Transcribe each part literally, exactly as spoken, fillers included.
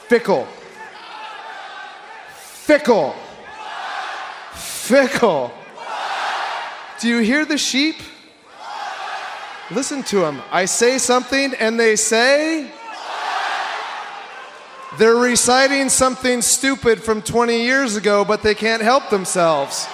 Fickle. Fickle. Fickle. Do you hear the sheep? Listen to them. I say something and they say... They're reciting something stupid from twenty years ago, but they can't help themselves.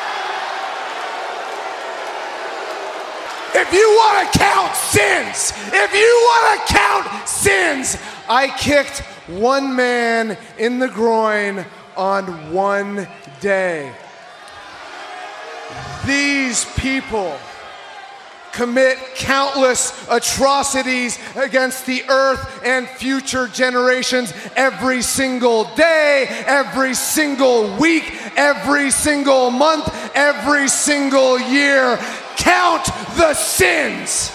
If you want to count sins, if you want to count sins, I kicked one man in the groin on one day. These people commit countless atrocities against the earth and future generations every single day, every single week, every single month, every single year. Count the sins.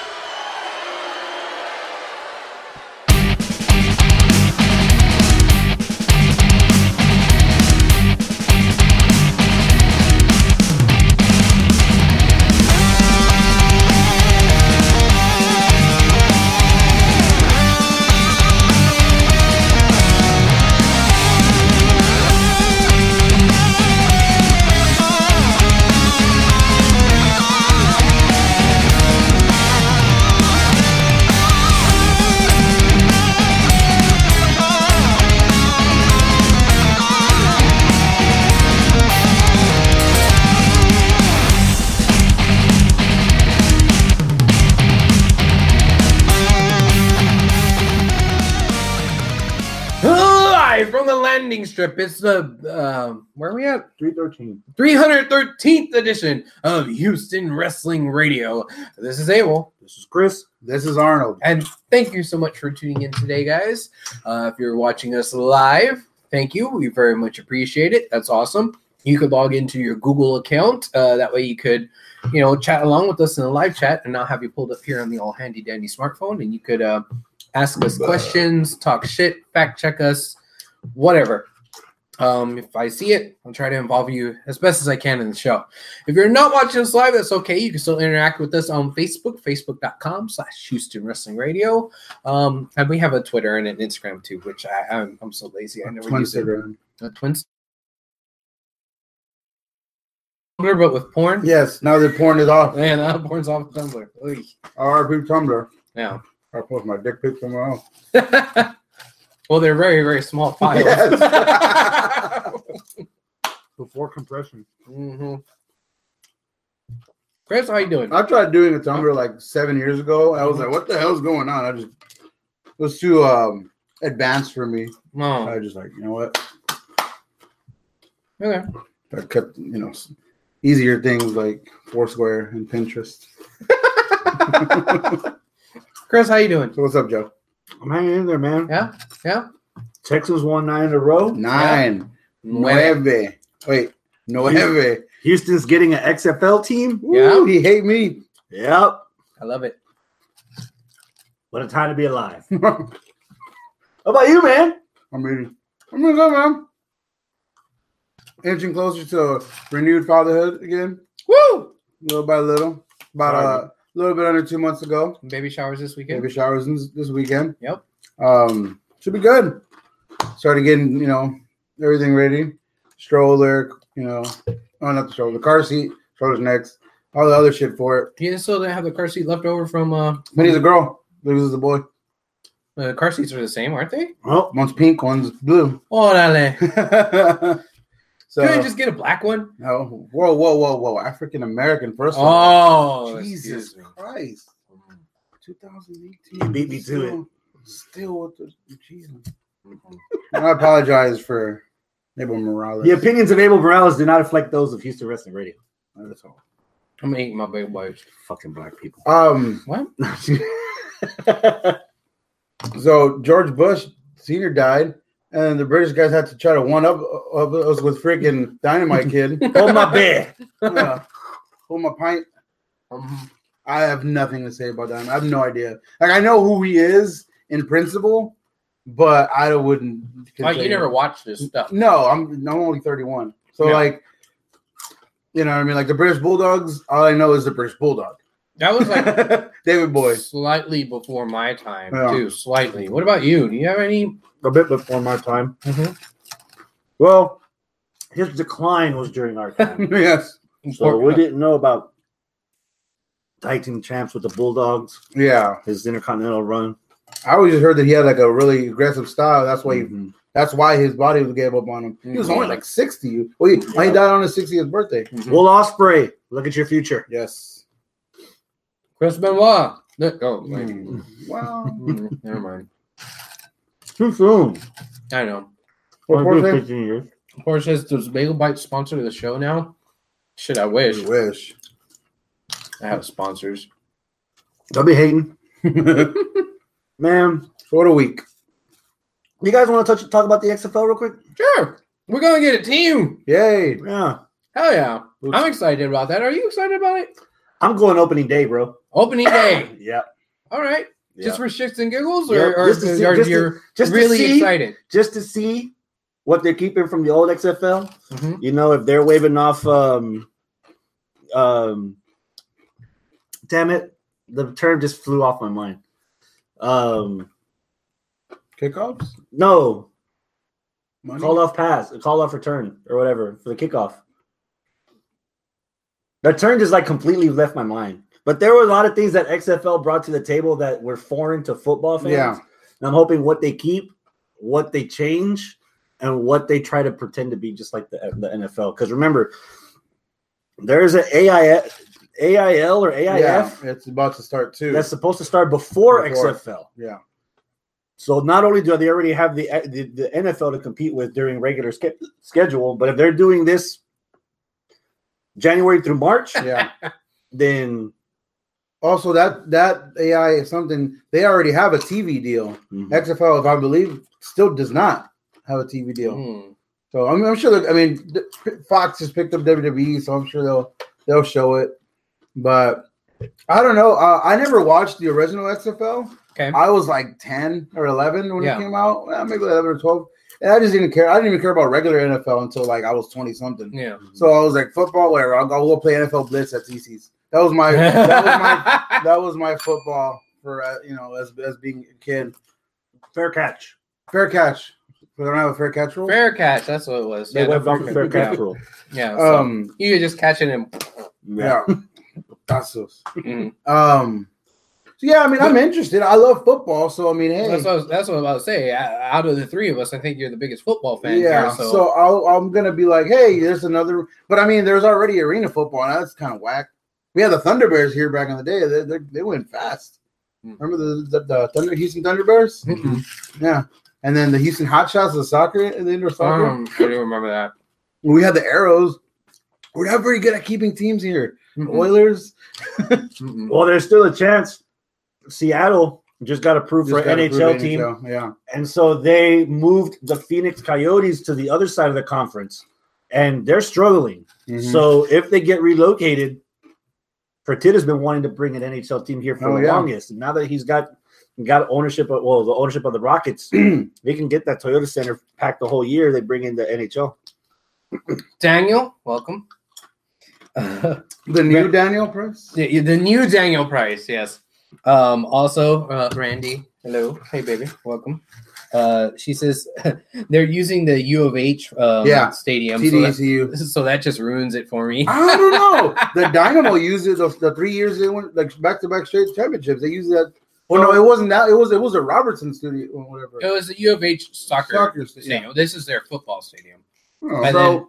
From the landing strip, it's the uh, where are we at? three thirteen. three hundred thirteenth edition of Houston Wrestling Radio. This is Abel. This is Chris. This is Arnold. And thank you so much for tuning in today, guys. Uh, if you're watching us live, thank you. We very much appreciate it. That's awesome. You could log into your Google account. Uh, that way you could, you know, chat along with us in the live chat and now have you pulled up here on the all handy dandy smartphone. And you could uh, ask us questions, talk shit, fact check us, whatever. Um, if I see it, I'll try to involve you as best as I can in the show. If you're not watching us live, that's okay. You can still interact with us on Facebook, facebook.com slash Houston Wrestling Radio. Um, and we have a Twitter and an Instagram too, which I, I'm, I'm so lazy. I never use it. A twin Tumblr, but with porn? Yes, now the porn is off. Man, now porn's off Tumblr. R I P Tumblr. Yeah. I'll post my dick pic somewhere else. Well, they're very, very small files. Yes. Before compression. Mm-hmm. Chris, how you doing? I tried doing a Tumblr like seven years ago. I was like, what the hell's going on? I just, it was too um, advanced for me. Oh. I just like, you know what? Okay. I cut, you know, easier things like Foursquare and Pinterest. Chris, how you doing? So what's up, Joe? I'm hanging in there, man. Yeah? Yeah? Texas won nine in a row. Nine. Yeah. Nueve. Wait. Nueve. Houston's getting an X F L team. Yeah. Ooh, he hate me. Yep. I love it. What a time to be alive. How about you, man? I'm ready. I'm gonna go, man. Inching closer to renewed fatherhood again. Woo! Little by little. About uh, a little bit under two months ago. Baby showers this weekend? Baby showers this this weekend. Yep. Um, should be good. Started getting, you know, everything ready. Stroller, you know, oh, not the stroller, the car seat, stroller's next, all the other shit for it. You still didn't have the car seat left over from uh But he's a girl. This is a boy. the car seats are the same, aren't they? Oh, one's pink, one's blue. Orale. So, Can I just get a black one? no, whoa, whoa, whoa, whoa. African American, first of all. Oh, Jesus excuse me. Christ. twenty eighteen. You beat me to still, it. Still with the Jesus. I apologize for Abel Morales. The opinions of Abel Morales do not reflect those of Houston Wrestling Radio. That's all. I'm gonna eat my baby boys. Fucking black people. Um. What? So George Bush Senior died, and the British guys had to try to one up of us with freaking Dynamite Kid. Hold my beer. uh, hold my pint. Um, I have nothing to say about that. I have no idea. Like, I know who he is in principle, but I wouldn't. oh, you never watched this stuff. No, I'm, I'm only thirty-one. So, Yeah. like, you know what I mean? Like, the British Bulldogs, all I know is the British Bulldog. That was like David Boy. slightly before my time Yeah. too. Slightly. What about you? Do you have any? A bit before my time. Mhm. Well, his decline was during our time. Yes. So we didn't know about tag team champs with the Bulldogs, Yeah. his Intercontinental run. I always just heard that he had like a really aggressive style. That's why he, Mhm. that's why his body was gave up on him. He was Mhm. only like sixty. Well, he, he died on his sixtieth birthday. Mhm. Will Ospreay, look at your future. Yes. Chris Benoit. Look- Oh, wait. Mm. Well, Mm, never mind. Too soon. I know. what Only birthday? fifteen years. Porsche says, does Bagel Bite sponsor the show now? Shit, I wish I wish. I had sponsors. Don't be hating. Man, Short a week. you guys want to touch talk about the X F L real quick? Sure. We're going to get a team. Yay. Yeah. Hell yeah. I'm excited about that. Are you excited about it? I'm going opening day, bro. Opening day. Yeah. All right. Yeah. Just for shits and giggles? Or, Yep, or, just to see- or just to- you're just to really see- excited? Just to see what they're keeping from the old X F L. Mhm. You know, if they're waving off um um damn it, the term just flew off my mind. Um Kickoffs? no, Money? call off pass, call off return or whatever for the kickoff. That term just like completely left my mind. But there were a lot of things that X F L brought to the table that were foreign to football fans. Yeah. And I'm hoping what they keep, what they change, and what they try to pretend to be just like the, the N F L. Because remember, there's an A I F, A I L or A I F Yeah, it's about to start too. that's supposed to start before, Before. X F L. yeah. So not only do they already have the, the, the N F L to compete with during regular ske- schedule, but if they're doing this January through March, Yeah. then Also, that that A I is something they already have a T V deal. X F L, if I believe, still does not have a T V deal. Mm. So I'm, I'm sure. That, I mean, th- Fox has picked up W W E, so I'm sure they'll they'll show it. But I don't know. Uh, I never watched the original X F L. Okay. I was like ten or eleven when Yeah. it came out. Well, maybe eleven or twelve. And I just didn't care. I didn't even care about regular N F L until like I was twenty something. Yeah. So I was like, football, whatever. I'll, I'll go play N F L Blitz at T C's. That was my that was my that was my football for uh, you know as as being a kid. fair catch. Fair catch. We don't have a fair catch rule. Fair catch. That's what it was. They Yeah, went no, off the fair catch rule. Yeah. So Um. you could just catch it and. Yeah. That's us. Mhm. Um. So yeah, I mean, I'm interested. I love football, so I mean, hey, That's what I was, that's what I was about to say. O- Out of the three of us, I think you're the biggest football fan. yeah. Here, so so, I'll, I'm gonna be like, hey, there's another. But I mean, there's already arena football, and that's kind of whack. We had the Thunderbears here back in the day. They they, they went fast. Hmm. Remember the the, the Thunder Houston Thunderbears? Mm-mm. Yeah. And then the Houston Hotshots, the soccer, and the indoor soccer. um, I do remember that. We had the Arrows. We're not very good at keeping teams here. Mm-mm. Oilers. Mm-mm. Well, there's still a chance. Seattle just got approved for Just an got N H L approved team. N H L, Yeah. And so they moved the Phoenix Coyotes to the other side of the conference, and they're struggling. Mhm. So if they get relocated, Fertitta's been wanting to bring an N H L team here for Oh, the yeah. longest. And now that he's got got ownership of well, the ownership of the Rockets, they can get that Toyota Center packed the whole year. They bring in the N H L. Daniel, welcome. the, The new Daniel Price. the new Daniel Price, yes. Um, also, uh, Randy, hello. Hey, baby, welcome. Uh, she says they're using the U of H um, Yeah. stadium. So that, T D E C U. so that just ruins it for me. I don't know. The Dynamo used it the, the three years they went like back to back straight championships. They used that. Well, no, it wasn't that. It was it was a Robertson studio or whatever. It was the U of H soccer, Soccer sta- stadium. This is their football stadium. Oh, And So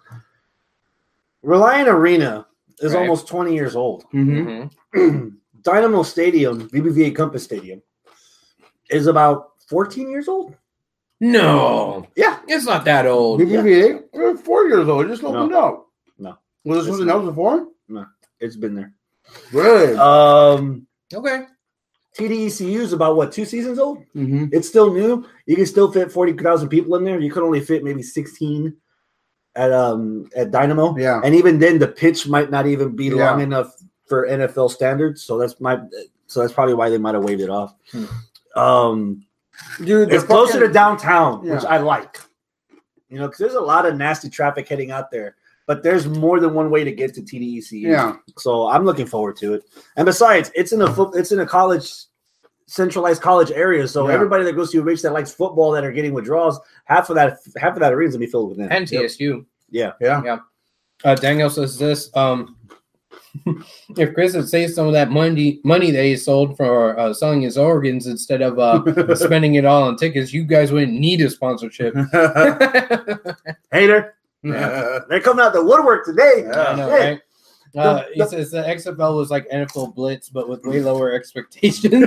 Reliant Arena is Right. almost twenty years old. mhm. Mhm. Dynamo Stadium, B B V A Compass Stadium, is about fourteen years old. No, Yeah. it's not that old. B B V A, we're four years old. It just opened No. up. No. Was this It's something not. else before? It's been there. Really? Um, Okay. T D E C U is about what, two seasons old? mm-hmm. It's still new. You can still fit forty thousand people in there. You could only fit maybe sixteen at um at Dynamo. Yeah. And even then the pitch might not even be Yeah. long enough for N F L standards. So that's my so that's probably why they might have waved it off. Hmm. Um Dude, it's the closer fucking- to downtown, which Yeah. I like. You know, because there's a lot of nasty traffic heading out there. but there's more than one way to get to T D E C U. Yeah. So I'm looking forward to it. And besides, it's in a fo- it's in a college centralized college area. So Yeah. everybody that goes to U of H that likes football that are getting withdrawals, half of that half of that arena is gonna be filled with them. And T S U. Yeah. Yeah. Uh, Daniel says this. Um, if Chris had saved some of that money money that he sold for uh, selling his organs instead of uh, spending it all on tickets, you guys wouldn't need a sponsorship. Hater. Yeah. They're coming out the woodwork today. I know, Hey. right? Uh, The- he the- says the X F L was like N F L Blitz, but with way lower expectations. Here's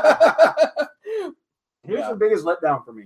Yeah. the biggest letdown for me.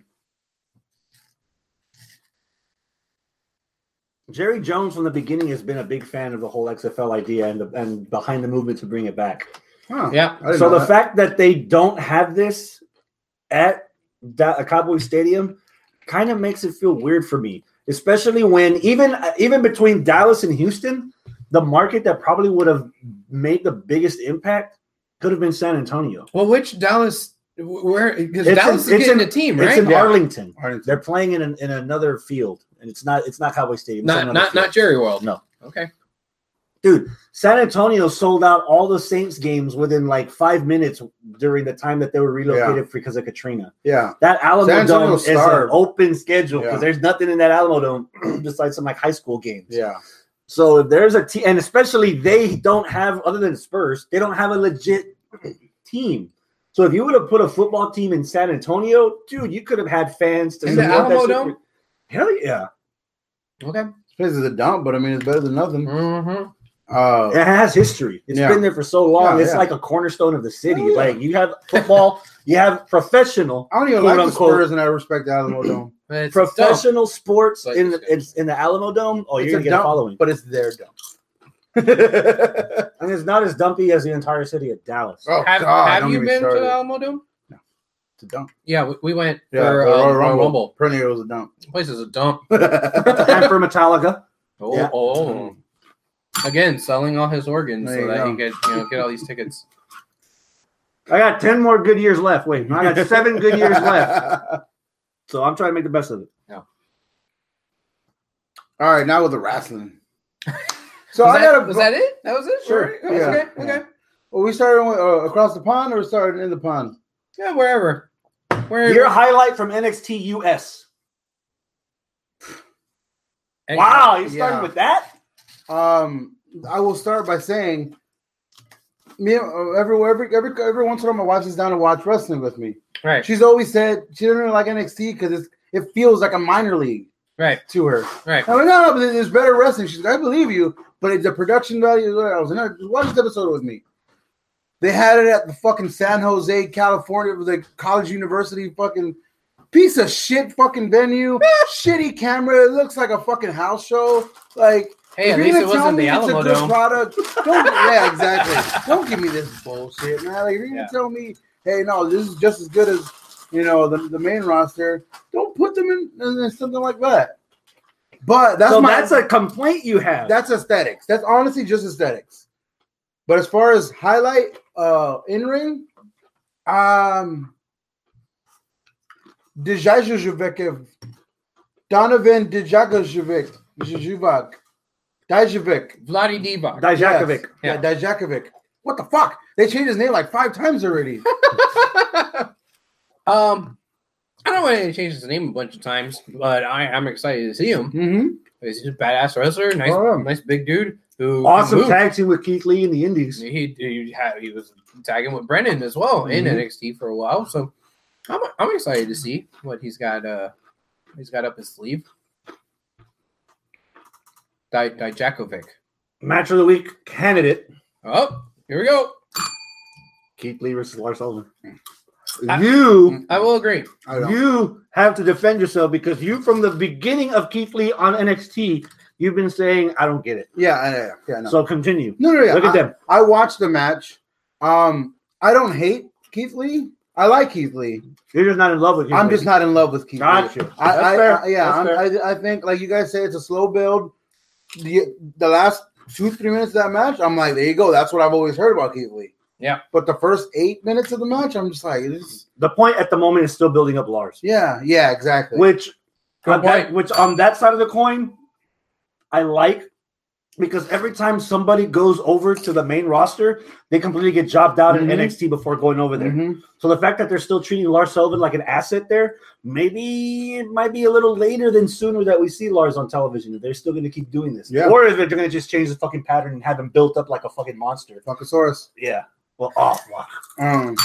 Jerry Jones from the beginning has been a big fan of the whole X F L idea and the, and behind the movement to bring it back. Huh. Yeah. I didn't So know the that. fact that they don't have this at da- Cowboy Stadium kind of makes it feel weird for me, especially when even even between Dallas and Houston, the market that probably would have made the biggest impact could have been San Antonio. Well, which Dallas? Where? Because It's Dallas in- is it's getting in- a team, It's right? in Yeah. Arlington. Arlington. They're playing in an, in another field, and it's not it's not Cowboy Stadium. It's Not another not field. not Jerry World. No. Okay. Dude, San Antonio sold out all the Saints games within like five minutes during the time that they were relocated because of Katrina. Yeah. That Alamo San Antonio Dome is an starved. open schedule because Yeah. there's nothing in that Alamo Dome besides some like high school games. Yeah. So if there's a team, and especially they don't have, other than Spurs, they don't have a legit team. So if you would have put a football team in San Antonio, dude, you could have had fans to In the support that Alamo shit. Dome? Hell yeah. Okay. This place is a dump, but I mean, it's better than nothing. Mm-hmm. Uh, It has history. It's Yeah. been there for so long. Yeah, it's yeah. like a cornerstone of the city. Oh, yeah. Like you have football, you have professional, I don't even quote like the unquote, Spurs, and I respect the Alamo Dome. It's professional sports But- in the it's in the Alamo Dome. Oh, It's you're a gonna get a dump, following. but it's their dump. I mean, it's not as dumpy as the entire city of Dallas. Oh, Have, God, have don't you get me been to started. the Alamo Dome? It's a dump. Yeah, we, we went Yeah, for the um, Royal Royal Rumble. Rumble. Perennial was a dump. The place is a dump. And for Metallica, Oh, Yeah. oh. Again, selling all his organs There so you that go. he could, you know, get all these tickets. I got ten more good years left. Wait, I got seven good years left. So I'm trying to make the best of it. All right, now with the wrestling. So was, I that, got was that it? That was it? Sure. Right? Yeah. Okay. Yeah. Okay. Well, we started uh, across the pond, or we started in the pond. Yeah, wherever. Wherever. Your highlight from N X T U S. And- Wow, you started Yeah. with that? Um, I will start by saying, me uh, every every every every once in a while, my wife sits down to watch wrestling with me. Right. She's always said she doesn't really like N X T because it's it feels like a minor league Right. to her. Right. I'm like, no, no, but there's better wrestling. She's like, I believe you, but it's the production value. I was like, no, watch this episode with me. They had it at the fucking San Jose, California, with the college university fucking piece of shit fucking venue, shitty camera. It looks like a fucking house show. Like, Hey, if at you're least gonna it tell wasn't me the it's a Alamo good Dome. product, don't, yeah, exactly. Don't give me this bullshit, man. Like, if you're gonna Yeah. tell me, hey, no, this is just as good as you know the, the main roster, don't put them in, in something like that. But that's so my that's a complaint you have. that's aesthetics. That's honestly just aesthetics. But as far as highlight uh in ring, um Dijajovic, Donovan Dijakovic, Dijakovic, Dijakovic, Vladi Divac. Dijakovic. yeah, Dijakovic. What the fuck? They changed his name like five times already. um, I don't want to change his name a bunch of times, but I, I'm excited to see him. Mm-hmm. He's a badass wrestler, nice, Oh, yeah. nice big dude who Awesome moved. tag team with Keith Lee in the Indies. He he, had, he was tagging with Brennan as well in Mhm. N X T for a while, so I'm I'm excited to see what he's got. Uh, he's got up his sleeve. Di Dijakovic. Match of the week candidate, Oh, here we go. Keith Lee versus Lars Sullivan. I- You I will agree. I don't. you have to defend yourself because you, from the beginning of Keith Lee on N X T, you've been saying, I don't get it. Yeah, I- yeah, yeah. No. So continue. no, no, yeah. Look at I, them. I watched the match. Um, I don't hate Keith Lee. I like Keith Lee. You're just not in love with Keith I'm Lee. just not in love with Keith Got Lee. you. I, That's I, fair. I yeah, That's I'm, fair. I, I think like you guys say, it's a slow build. The, the last two three minutes of that match, I'm like, there you go. That's what I've always heard about Keith Lee. Yeah. But the first eight minutes of the match, I'm just like, this, The point at the moment is still building up Lars. yeah, yeah, exactly. Which, Good on that, point. which on that side of the coin, I like because every time somebody goes over to the main roster, they completely get jobbed out Mhm. in N X T before going over there. Mhm. So the fact that they're still treating Lars Sullivan like an asset there, maybe it might be a little later than sooner that we see Lars on television. They're still going to keep doing this. Yeah. Or if they're going to just change the fucking pattern and have him built up like a fucking monster. Funkasaurus. Yeah. Well, oh, fuck. Um,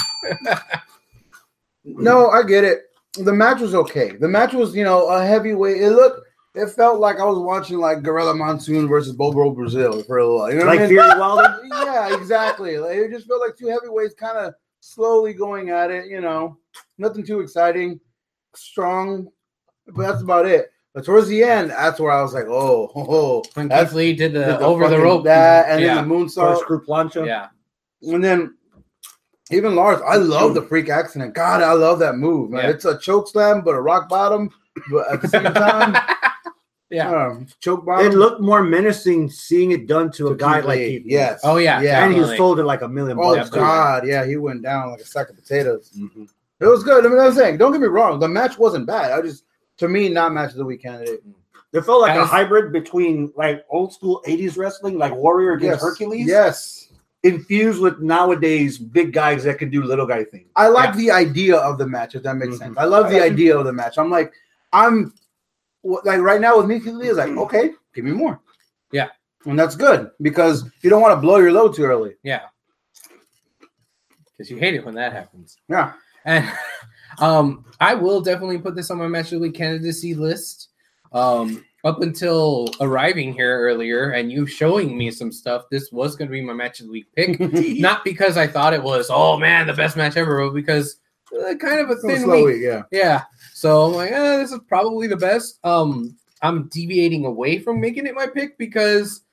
no, I get it. The match was okay. The match was, you know, a heavyweight. It looked, it felt like I was watching like Gorilla Monsoon versus Bobo Brazil for a little while. You know what Like I mean? Fury Wilder? Yeah, exactly. Like, it just felt like two heavyweights kind of slowly going at it, you know. Nothing too exciting. Strong, but that's about it. But towards the end, that's where I was like, oh, oh, oh. When That's Keith Lee did the, the over the fucking- rope. that, and yeah. then the moonsault. First group plancha. yeah. And then even Lars, I love the freak accident. God, I love that move, man. Yeah. It's a choke slam, but a rock bottom, but at the same time, yeah. uh, choke bottom. It looked more menacing seeing it done to a To guy Keith like Lee. Keith Lee. Yes. Oh, yeah. Yeah. And he definitely. sold it like a million Oh bucks. God, yeah, he went down like a sack of potatoes. Mhm. It was good. I mean, I'm saying, don't get me wrong, the match wasn't bad. I just, to me, not match of the week candidate. It felt like a As- hybrid between like old school eighties wrestling, like Warrior against Yes. Hercules, Yes, infused with nowadays big guys that can do little guy things. I like Yeah. the idea of the match. If that makes Mhm. sense, I love I the got you. idea of the match. I'm like, I'm wh- like right now with me, Keith Lee is like, okay, give me more. Yeah. And that's good because you don't want to blow your load too early. Yeah. Because you hate it when that happens. Yeah. And um, I will definitely put this on my match of the week candidacy list. Um, up until arriving here earlier and you showing me some stuff, this was going to be my match of the week pick. Not because I thought it was, oh man, the best match ever, but because uh, kind of a It was a thin slow week. week, yeah. Yeah. So I'm like, eh, this is probably the best. Um, I'm deviating away from making it my pick because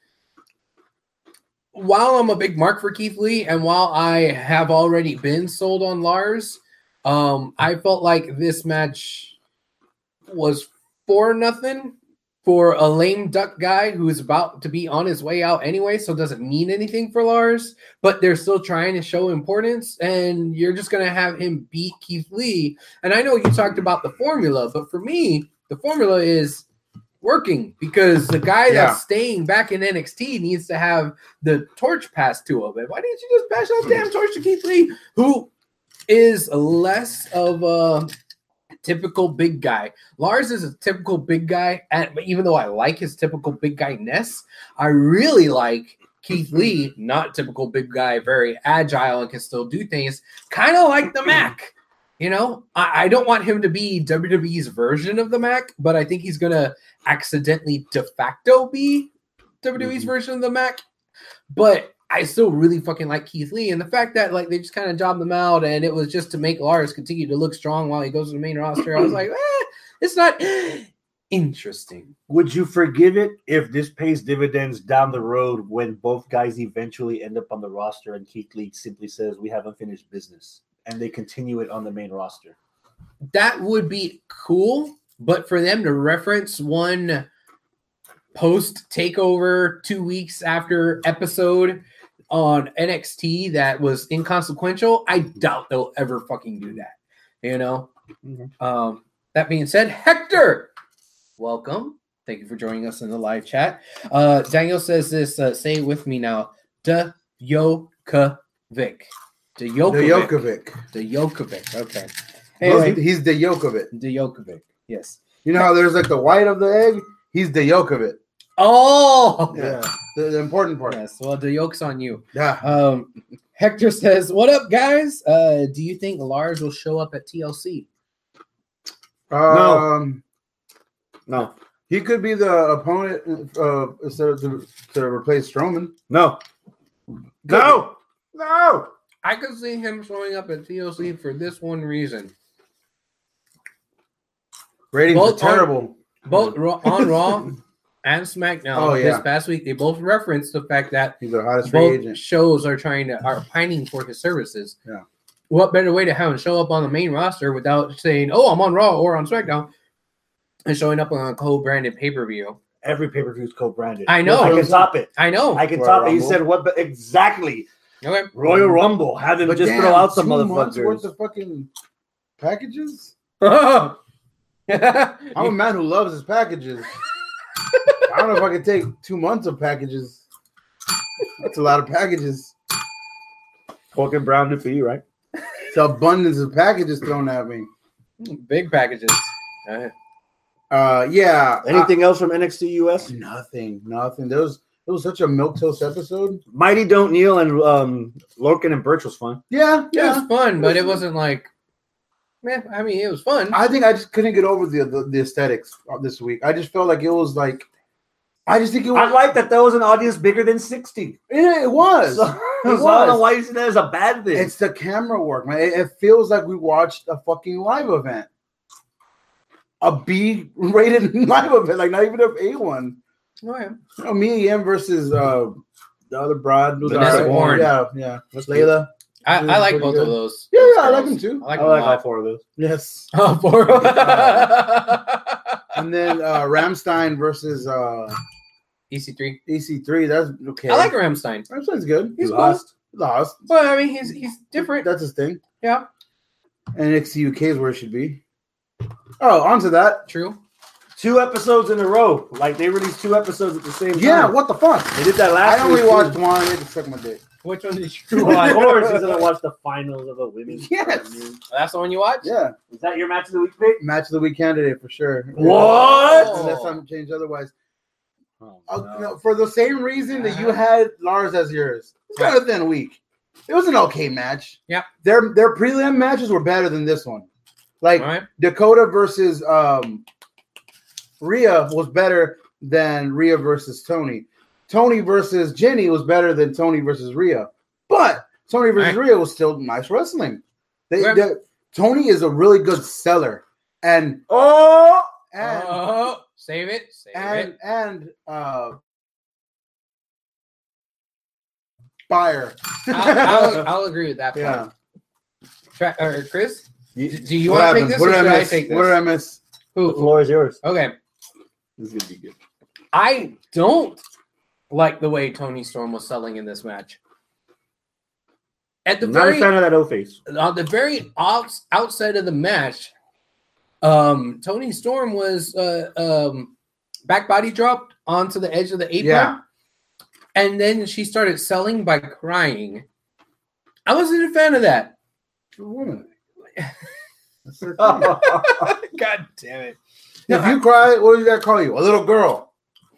while I'm a big mark for Keith Lee and while I have already been sold on Lars, um, I felt like this match was for nothing for a lame duck guy who is about to be on his way out anyway, so it doesn't mean anything for Lars, but they're still trying to show importance, and you're just going to have him beat Keith Lee. And I know you talked about the formula, but for me, the formula is working because the guy Yeah. that's staying back in N X T needs to have the torch passed to him. And why didn't you just pass that damn torch to Keith Lee, who is less of a typical big guy? Lars is a typical big guy, and even though I like his typical big guy-ness, I really like Keith Lee, not typical big guy, very agile and can still do things, kind of like the Mac. You know, I, I don't want him to be W W E's version of the Mac, but I think he's going to accidentally de facto be W W E's Mhm. version of the Mac. But I still really fucking like Keith Lee. And the fact that like they just kind of jobbed him out and it was just to make Lars continue to look strong while he goes to the main roster, I was like, eh, it's not interesting. Would you forgive it if this pays dividends down the road when both guys eventually end up on the roster and Keith Lee simply says, we haven't finished business, and they continue it on the main roster? That would be cool, but for them to reference one post takeover two weeks after episode on N X T that was inconsequential, I doubt they'll ever fucking do that. You know? Mhm. Um, that being said, Hector, welcome. Thank you for joining us in the live chat. Uh, Daniel says this, uh, say it with me now. Djokovic. Djokovic. Djokovic. Djokovic. Okay. Anyway, Anyway, he's the yolk of it. Djokovic. Yes. You know how there's like the white of the egg? He's the yolk of it. Oh, Yeah. The, the important part. yes. Well, the yoke's on you. Yeah. Um, Hector says, "What up, guys? Uh, do you think Lars will show up at T L C?" Um, No, He could be the opponent uh, instead of to, to replace Strowman. no, no, no. I could see him showing up at T L C for this one reason. Ratings Both are terrible. Both Raw- on Raw and SmackDown Oh, yeah. this past week, they both referenced the fact that He's the hottest free both agent. shows are trying to are pining for his services. Yeah. What better way to have him show up on the main roster without saying, "Oh, I'm on Raw or on SmackDown," and showing up on a co-branded pay-per-view? Every pay per view is co-branded. I know. I can top it. I know. I can Royal top it. You Rumble. said what? But exactly. okay. Royal Rumble. Have them But just damn, throw out some two months worth motherfuckers. of fucking packages. I'm I'm a man who loves his packages. don't know if I could take two months of packages. That's a lot of packages. Pork and brown for you, right? It's an abundance of packages thrown at me. Big packages. Uh, Uh, yeah. Anything else from N X T U S? Uh, nothing. Nothing. There was it was such a milquetoast episode. Mighty Don't Kneel and um, Lorcan and Birch was fun. Yeah, it yeah. was fun, but it wasn't like. Yeah, I mean, it was fun. I think I just couldn't get over the, the the aesthetics of this week. I just felt like it was like. I just think it was. I like that there was an audience bigger than sixty. Yeah, it was. So, It so I don't know was. why you see that as a bad thing. It's the camera work, man. It, it feels like we watched a fucking live event. A B-rated live event, like not even an A one. Oh, yeah. You know, Mia Yim versus uh, the other broad. was Vanessa alright. Bourne. Yeah, yeah. Layla. I, I like Pretty both good. of those. Yeah, those yeah, I like girls. them too. I like I them like a all lot. four of those. Yes. Oh, four. And then uh, Ramstein versus uh, E C three. E C three. That's okay. I like Ramstein. Ramstein's good. He's He cool. lost. Lost. Well, I mean, he's he's different. That's his thing. Yeah, And N X T U K is where it should be. Oh, onto that. true. Two episodes in a row. Like they released two episodes at the same time. Yeah, what the fuck? They did that last I only week, watched too. one. I had to suck my dick. Which one did you Well, watch? of course, he's gonna watch the finals of the women's. Yes. That's the one you watched? Yeah. Is that your match of the week pick? Match of the week candidate for sure. What? Unless I'm changed otherwise. Oh, Uh, no. no, for the same reason that you Uh-huh. had Lars as yours. It's kind of thin week. It was an okay match. Yeah. Their their prelim matches were better than this one. Like All right. Dakota versus um Rhea was better than Rhea versus Tony. Tony versus Jenny was better than Tony versus Rhea. But Tony versus Right. Rhea was still nice wrestling. They, Right. they- Tony is a really good seller. And Oh, and oh, save it. Save and it. and uh buyer. I'll, I'll, I'll agree with that part. Yeah. Tra- or Chris, do you What want to take happened? this What or did should I I miss? take this? What did I miss? the Who? floor is yours. Okay. This is gonna be good. I don't like the way Tony Storm was selling in this match. At the I'm not very a fan of that O face. on the very outs, outside of the match, um, Tony Storm was uh, um, back body dropped onto the edge of the apron, Yeah. and then she started selling by crying. I wasn't a fan of that. She's a woman. That's her thing. God damn it! If you cry, what do you gotta call you? A little girl.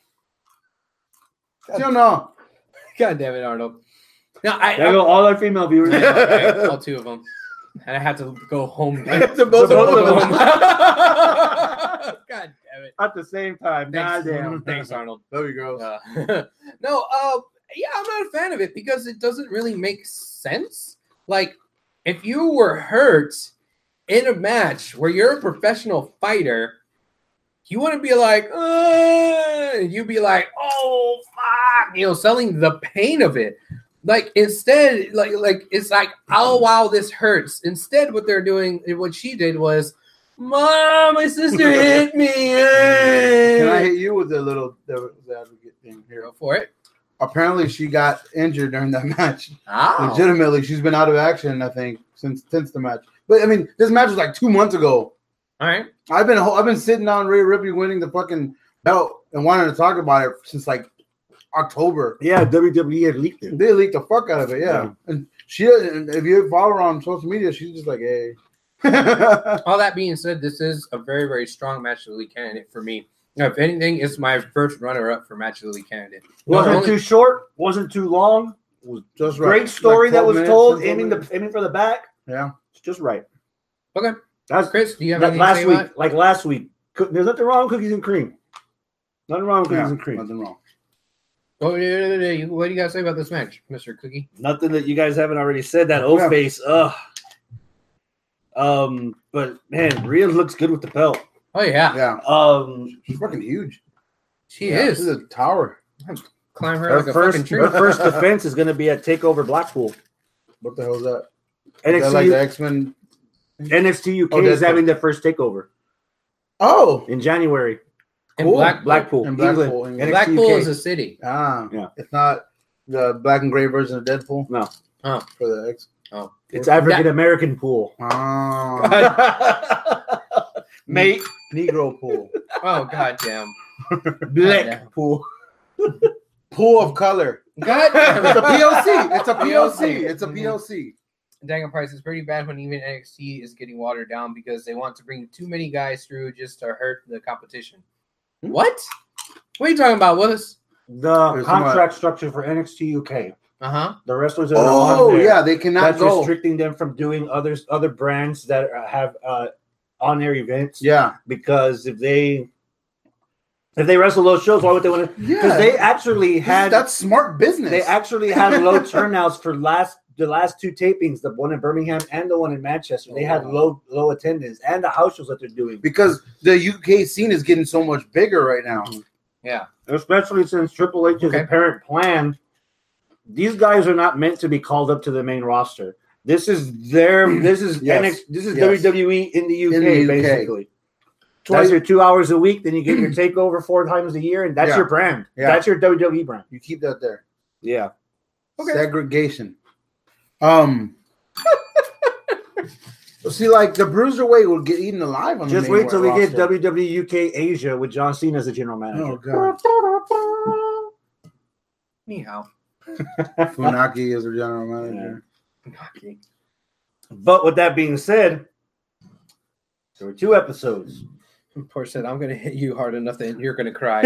You know. God damn it, Arnold. No, I, There go all our female viewers. I all two of them, and I had to go home. To both To of them. God damn it! At the same time. Thanks, Goddamn. thanks, Arnold. Love you, girls. Uh, no, uh, yeah, I'm not a fan of it because it doesn't really make sense. Like, if you were hurt in a match where you're a professional fighter, you want to be like, uh, you'd be like, oh fuck, you know, selling the pain of it. Like instead, like like it's like, oh wow, this hurts. Instead, what they're doing, what she did was, Mom, my sister hit me. Can I hit you with the little the, the advocate thing here? Go for it. Apparently, she got injured during that match. Oh. Legitimately, she's been out of action. I think since since the match. But I mean, this match was like two months ago. All right. I've been I've been sitting on Rhea Ripley winning the fucking belt and wanting to talk about it since like October. Yeah, W W E had leaked it. They leaked the fuck out of it, yeah. Yeah. And she, and if you follow her on social media, she's just like, hey. All that being said, this is a very, very strong match of the week candidate for me. Now, if anything, it's my first runner-up for match of the week candidate. Wasn't Only- too short, wasn't too long. Was Just right. great story Like that twelve was minutes, told, twelve aiming the minutes. aiming for the back. Yeah. It's just right. Okay. That's Chris, do you have that anything to last say week. about it? Like last week, cook- there's nothing wrong with cookies and cream. Nothing wrong with cookies Yeah, and cream. nothing wrong. Oh, yeah, yeah, yeah, yeah. What do you got to say about this match, Mister Cookie? Nothing that you guys haven't already said. That O Yeah. face, ugh. Um, but man, Rhea looks good with the belt. Oh, yeah. Yeah. Um, She's fucking huge. She Yeah, is. She's a tower. Climb her, her like a fucking first, tree. her first defense is going to be at Takeover Blackpool. What the hell is that? Is that NXT, like the X-Men? N X T U K Oh, is Deadpool. having their first takeover Oh. in January. In cool. Black, Blackpool, In Blackpool, England. England. N X T U K. Blackpool is a city. Ah. Yeah. It's not the black and gray version of Deadpool? No. Oh. For the X. Oh. It's African American pool. Ah. Mate. Negro pool. Oh, goddamn. Black Yeah. pool. Pool of color. God, It's a P O C. It's a P O C. It's a P O C. Daniel Price is pretty bad when even N X T is getting watered down because they want to bring too many guys through just to hurt the competition. Hmm? What? What are you talking about, Willis? The There's contract structure for N X T U K. Uh huh. The wrestlers that are Oh on there, yeah, they cannot that's go. restricting them from doing others other brands that uh, have uh, on air events. Yeah, Because if they if they wrestle those shows, why would they want to? Because yeah. they actually This- had that's smart business. they actually had low turnouts for last the last two tapings, the one in Birmingham and the one in Manchester. They had Oh. low low attendance and the house shows that they're doing. because the U K scene is getting so much bigger right now. Yeah. Especially since Triple H's Okay. apparent plan, these guys are not meant to be called up to the main roster. This is their this is Yes. N X, this is Yes. W W E in the U K, In the U K. basically. Twice- That's your two hours a week, then you get your takeover four times a year, and that's Yeah. your brand. Yeah. That's your W W E brand. You keep that there. Yeah. Okay. Segregation. Um. See, like the bruiserweight will get eaten alive on the Just main wait till we get roster. W W E U K Asia with John Cena as the general manager. Oh god, Anyhow. Funaki is their general manager. But with that being said, there were two episodes. Poor said, I'm gonna hit you hard enough that you're gonna cry.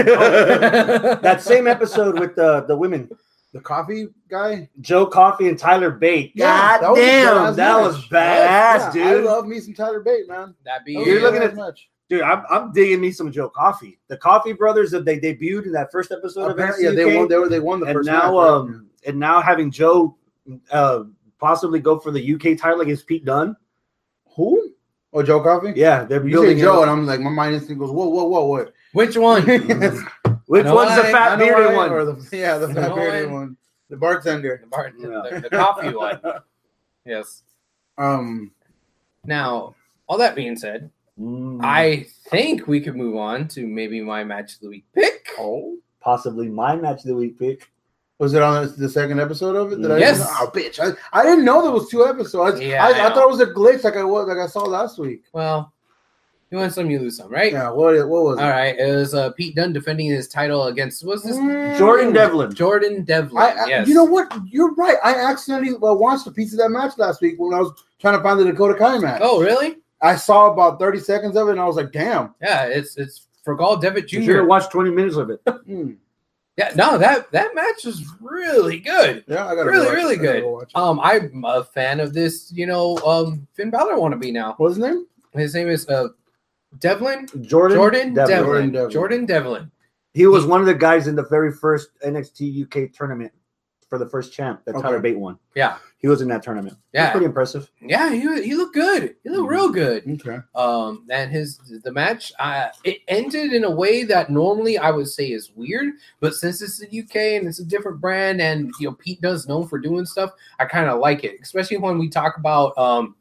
That same episode with the the women, The coffee guy. Joe Coffey and Tyler Bate. Yeah, God that was a damn, badass that match. was badass, Yeah, dude. I love me some Tyler Bate, man. That be That was You're a looking badass at- match. Dude, I'm, I'm digging me some Joe Coffey. The Coffey brothers that they debuted in that first episode Apparently, of yeah, N X T U K, they won. They were they won the and first now match, right? um and now having Joe uh possibly go for the U K title against Pete Dunne. Who? Oh, Joe Coffey. Yeah, they're You building say Joe, it and up. I'm like, my mind instantly goes, whoa, whoa, whoa, what? Which one? Which I know one's the I- fat I know bearded I- one? Or the, yeah, the I fat know bearded I- one, the bartender. The, bar- Yeah. the, the coffee one. Yes. Um, Now, all that being said, Mm, I think we could move on to maybe my match of the week pick. oh, possibly my match of the week pick. was it on the, the second episode of it? Did I Yes. even- oh, bitch! I, I didn't know there was two episodes. Yeah, I, I I, know. thought it was a glitch, like I was, like I saw last week. Well, you win some, you lose some, right? Yeah. What? What was it? All right. It was uh, Pete Dunne defending his title against what's this? Mm. Jordan Devlin. Jordan Devlin. I, I- yes. You know what? You're right. I accidentally well, watched a piece of that match last week when I was trying to find the Dakota Kai match. Oh, really? I saw about thirty seconds of it, and I was like, "Damn!" Yeah. It's it's Fergal Devitt You should Junior have watched twenty minutes of it. Hmm. Yeah. No, that that match was really good. Yeah, I got Really, really good. Um, I'm a fan of this. You know, um, Finn Balor wannabe now. What's his name? His name is uh, Devlin. Jordan, Jordan Devlin. Devlin. Jordan Devlin. Jordan Devlin. He was one of the guys in the very first N X T U K tournament for the first champ that Okay. Tyler Bate won. Yeah. He was in that tournament. Yeah. It's pretty impressive. Yeah, he he looked good. He looked real good. Okay. Um, and his the match, uh, it ended in a way that normally I would say is weird, but since it's the U K and it's a different brand, and you know Pete Dunne's known for doing stuff, I kind of like it, especially when we talk about um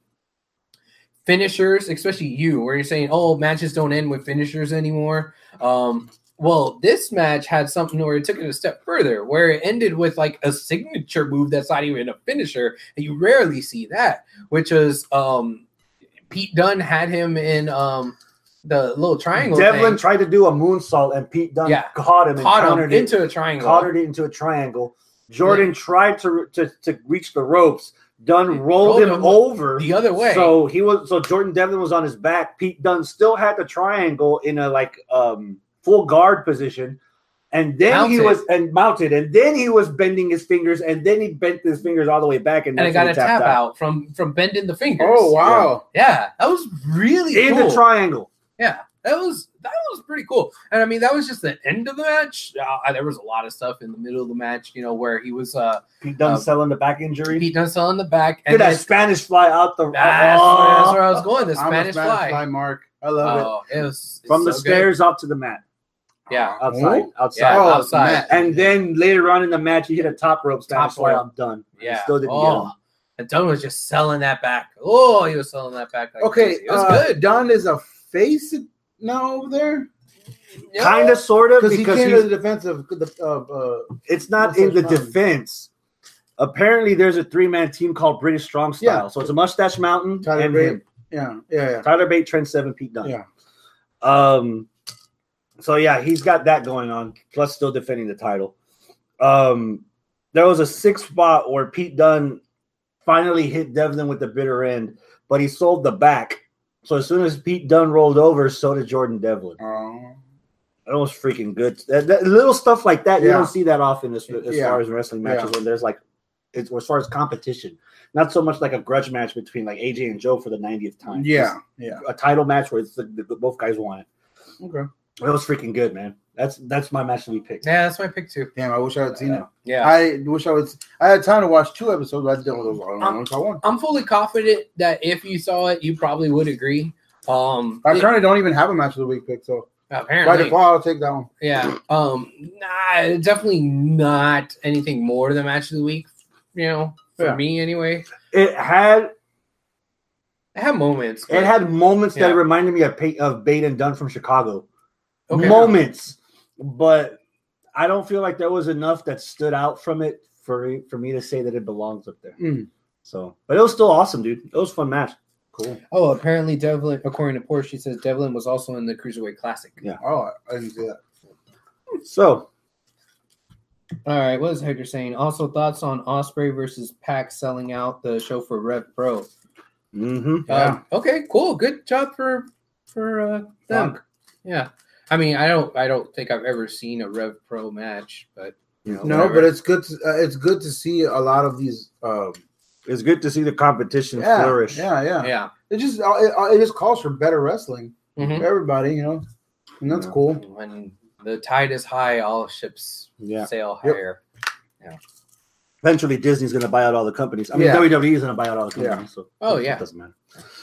finishers, especially you, where you're saying, "Oh, matches don't end with finishers anymore." Um, well, this match had something where it took it a step further, where it ended with like a signature move that's not even a finisher, and you rarely see that, which was um. Pete Dunne had him in um the little triangle. Devlin thing. tried to do a moonsault, and Pete Dunne Yeah. caught him and caught him countered it, into a triangle. countered it into a triangle. Jordan tried to, to to reach the ropes. Dunn He rolled, rolled him, him over the other way. So he was so Jordan Devlin was on his back. Pete Dunne still had the triangle in a like um full guard position. And then he Mounted. was and mounted, and then he was bending his fingers, and then he bent his fingers all the way back, and, and it that's when got he a tapped tap out. from from bending the fingers. Oh wow! Yeah, that was really in cool. the triangle. Yeah, that was that was pretty cool. And I mean, that was just the end of the match. Uh, there was a lot of stuff in the middle of the match, you know, where he was uh Pete Dunne Uh, selling the back injury. Pete Dunne selling the back, Did and that then- Spanish fly out the that's, oh, that's where I was going. The I'm a Spanish, fly. Mark. I love it. Oh, it was it's from the so good. stairs out to the mat, Yeah, outside, Oh? outside. yeah, Oh, outside. Matt. And then later on in the match, he hit a top rope Spanish Top fly. rope. I'm done. He Yeah. still didn't oh, and Dunn was just selling that back. Oh, he was selling that back. Like Okay, crazy. It was uh, good. Dunn is a face now over there get him. Kind of, sort of, because he because came he's- to the defense of the of uh, it's not What's in the that from? defense. Apparently, there's a three man team called British Strong Style. Yeah. So it's a Mustache Mountain Tyler and Bate. him. yeah yeah yeah. Tyler Bate, Trent Seven, Pete Dunne. Yeah. Um, So yeah, he's got that going on. Plus, still defending the title. Um, there was a six spot where Pete Dunne finally hit Devlin with the bitter end, but he sold the back. So as soon as Pete Dunne rolled over, so did Jordan Devlin. Oh. That was freaking good. That, that, little stuff like that, you Yeah. don't see that often as, as Yeah. far as wrestling matches Yeah. when there's like, it's, as far as competition. Not so much like a grudge match between like A J and Joe for the ninetieth time. Yeah, yeah. A title match where it's the, the, both guys won it. Okay. That was freaking good, man. That's that's my match that we picked. Yeah, that's my pick too. Damn, I wish I had seen it. Yeah. I wish I was. I had time to watch two episodes, but I didn't with those. I don't know if I won. I'm fully confident that if you saw it, you probably would agree. Um, I it- currently don't even have a match of the week pick, so by apparently, default, I'll take that one. yeah. Um, nah, definitely not anything more than match of the week. You know, for Yeah. me anyway. It had I have moments. it had moments Yeah. that reminded me of Pey- of Bate and Dunn from Chicago. Okay. Moments, but I don't feel like there was enough that stood out from it for for me to say that it belongs up there. Mm. So, but it was still awesome, dude. It was a fun match. Cool. Oh, apparently Devlin, according to Porsche, she says Devlin was also in the Cruiserweight Classic. Yeah. Oh, I didn't see that. So, All right, what is Hector saying? Also, thoughts on Osprey versus Pac selling out the show for Rev Pro. mm-hmm. Yeah. Uh, okay, cool. Good job for for uh, them. Funk. Yeah. I mean, I don't, I don't think I've ever seen a Rev Pro match, but you know, No, whatever. but it's good. To, uh, it's good to see a lot of these. Um, It's good to see the competition yeah, flourish. yeah, yeah, yeah. It just uh, it, uh, it just calls for better wrestling Mhm. for everybody, you know, and that's Yeah. cool. When the tide is high, all ships Yeah. sail Yep. higher. Eventually, Disney's going to buy out all the companies. I mean, Yeah. W W E is going to buy out all the Yeah. companies. So Oh, it yeah. doesn't matter.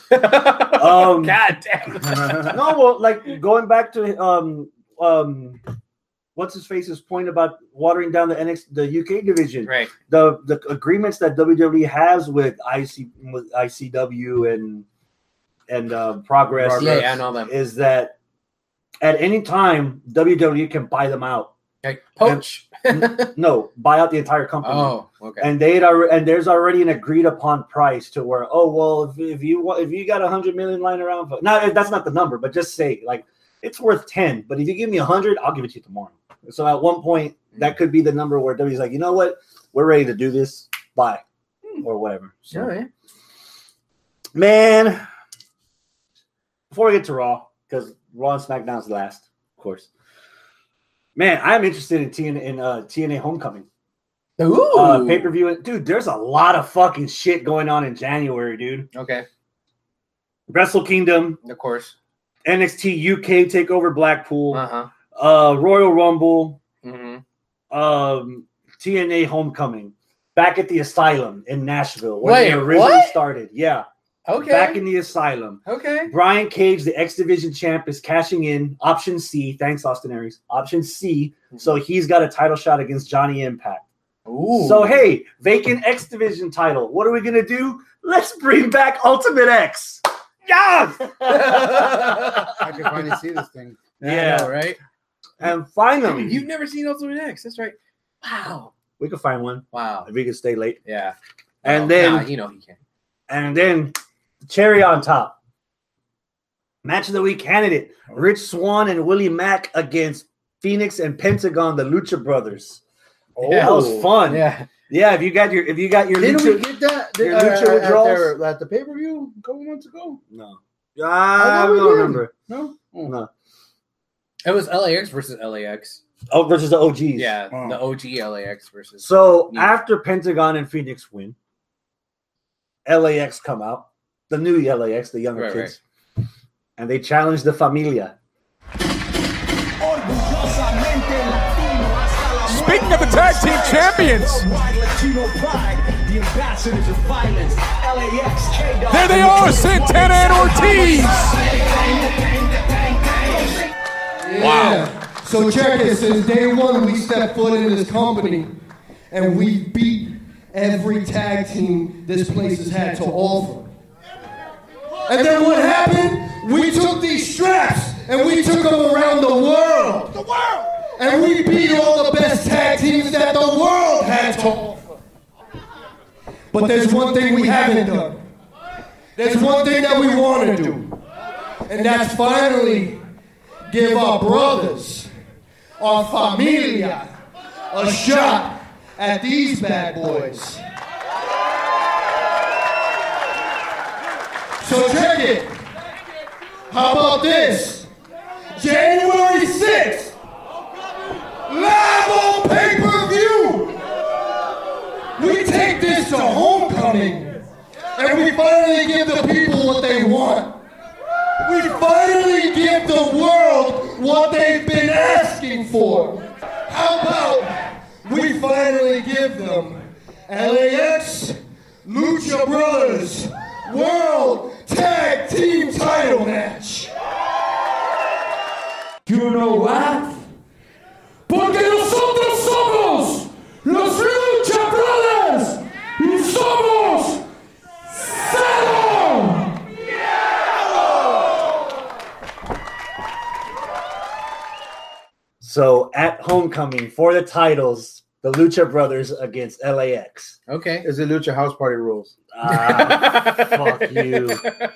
Um, God damn. no, well, like going back to um um, what's his face's point about watering down the N X the U K division. Right. The the agreements that W W E has with I C with I C W and and uh, Progress, Yeah, yeah, I know them. is that at any time W W E can buy them out. Okay. Poach. No, buy out the entire company. Oh, okay. And they and there's already an agreed upon price to where, oh well, if, if you want, if you got a hundred million lying around, but no, that's not the number, but just say like it's worth ten, but if you give me a hundred, I'll give it to you tomorrow. So at one point, that could be the number where W W E's like, you know what, we're ready to do this, buy or whatever. So, All right. man, before we get to Raw, because Raw and SmackDown's last, of course. Man, I'm interested in T N A, in uh, T N A Homecoming. Ooh. Uh, pay per view, dude. There's a lot of fucking shit going on in January, dude. Okay. Wrestle Kingdom, Of course. N X T U K Takeover Blackpool, Uh huh. uh, Royal Rumble, Mm-hmm. um, T N A Homecoming, back at the Asylum in Nashville, where Wait, they originally what? started. Yeah, Okay. back in the Asylum. okay. Brian Cage, the X Division champ, is cashing in. Option C. Thanks, Austin Aries. Option C. So he's got a title shot against Johnny Impact. Ooh. So, hey, vacant X Division title. What are we going to do? Let's bring back Ultimate X. Yeah. I can finally see this thing. Yeah. I know, right? And finally, You've never seen Ultimate X. That's right. Wow. we could find one Wow. if we can stay late. Yeah. And Oh, then, nah, you know he can. and then, cherry on top. Match of the week candidate: Rich Swann and Willie Mack against Phoenix and Pentagon, the Lucha Brothers. Oh, Yeah. that was fun. Yeah. Yeah, if you got your if you got your Didn't Lucha, we get that your uh, Lucha at, withdrawals? their- at the pay per view a couple months ago? no, I thought we don't did. remember. No. Oh. No. It was L A X versus L A X. Oh, versus the O Gs. Yeah. Oh. The O G L A X versus. So Yeah. after Pentagon and Phoenix win, L A X come out, the new L A X, the younger Right, kids, and they challenge the Familia. Speaking of the tag team champions, there they are, Santana and Ortiz. Wow. So check it. Since day one, we stepped foot in this company, and we beat every tag team this place has had to offer. And then what happened? We took these straps and we took them around the world. The world. And we beat all the best tag teams that the world had to offer. But there's one thing we haven't done. There's one thing that we want to do. And that's finally give our brothers, our familia, a shot at these bad boys. So check it. How about this? January sixth, live on pay-per-view. We take this to homecoming, and we finally give the people what they want. We finally give the world what they've been asking for. How about we finally give them L A X Lucha Brothers World Tag Team Title Match? You know what? Porque nosotros somos los Lucha Brothers y somos Cero. So at homecoming for the titles, the Lucha Brothers against L A X. Okay. Is it Lucha House Party rules? Ah, fuck you.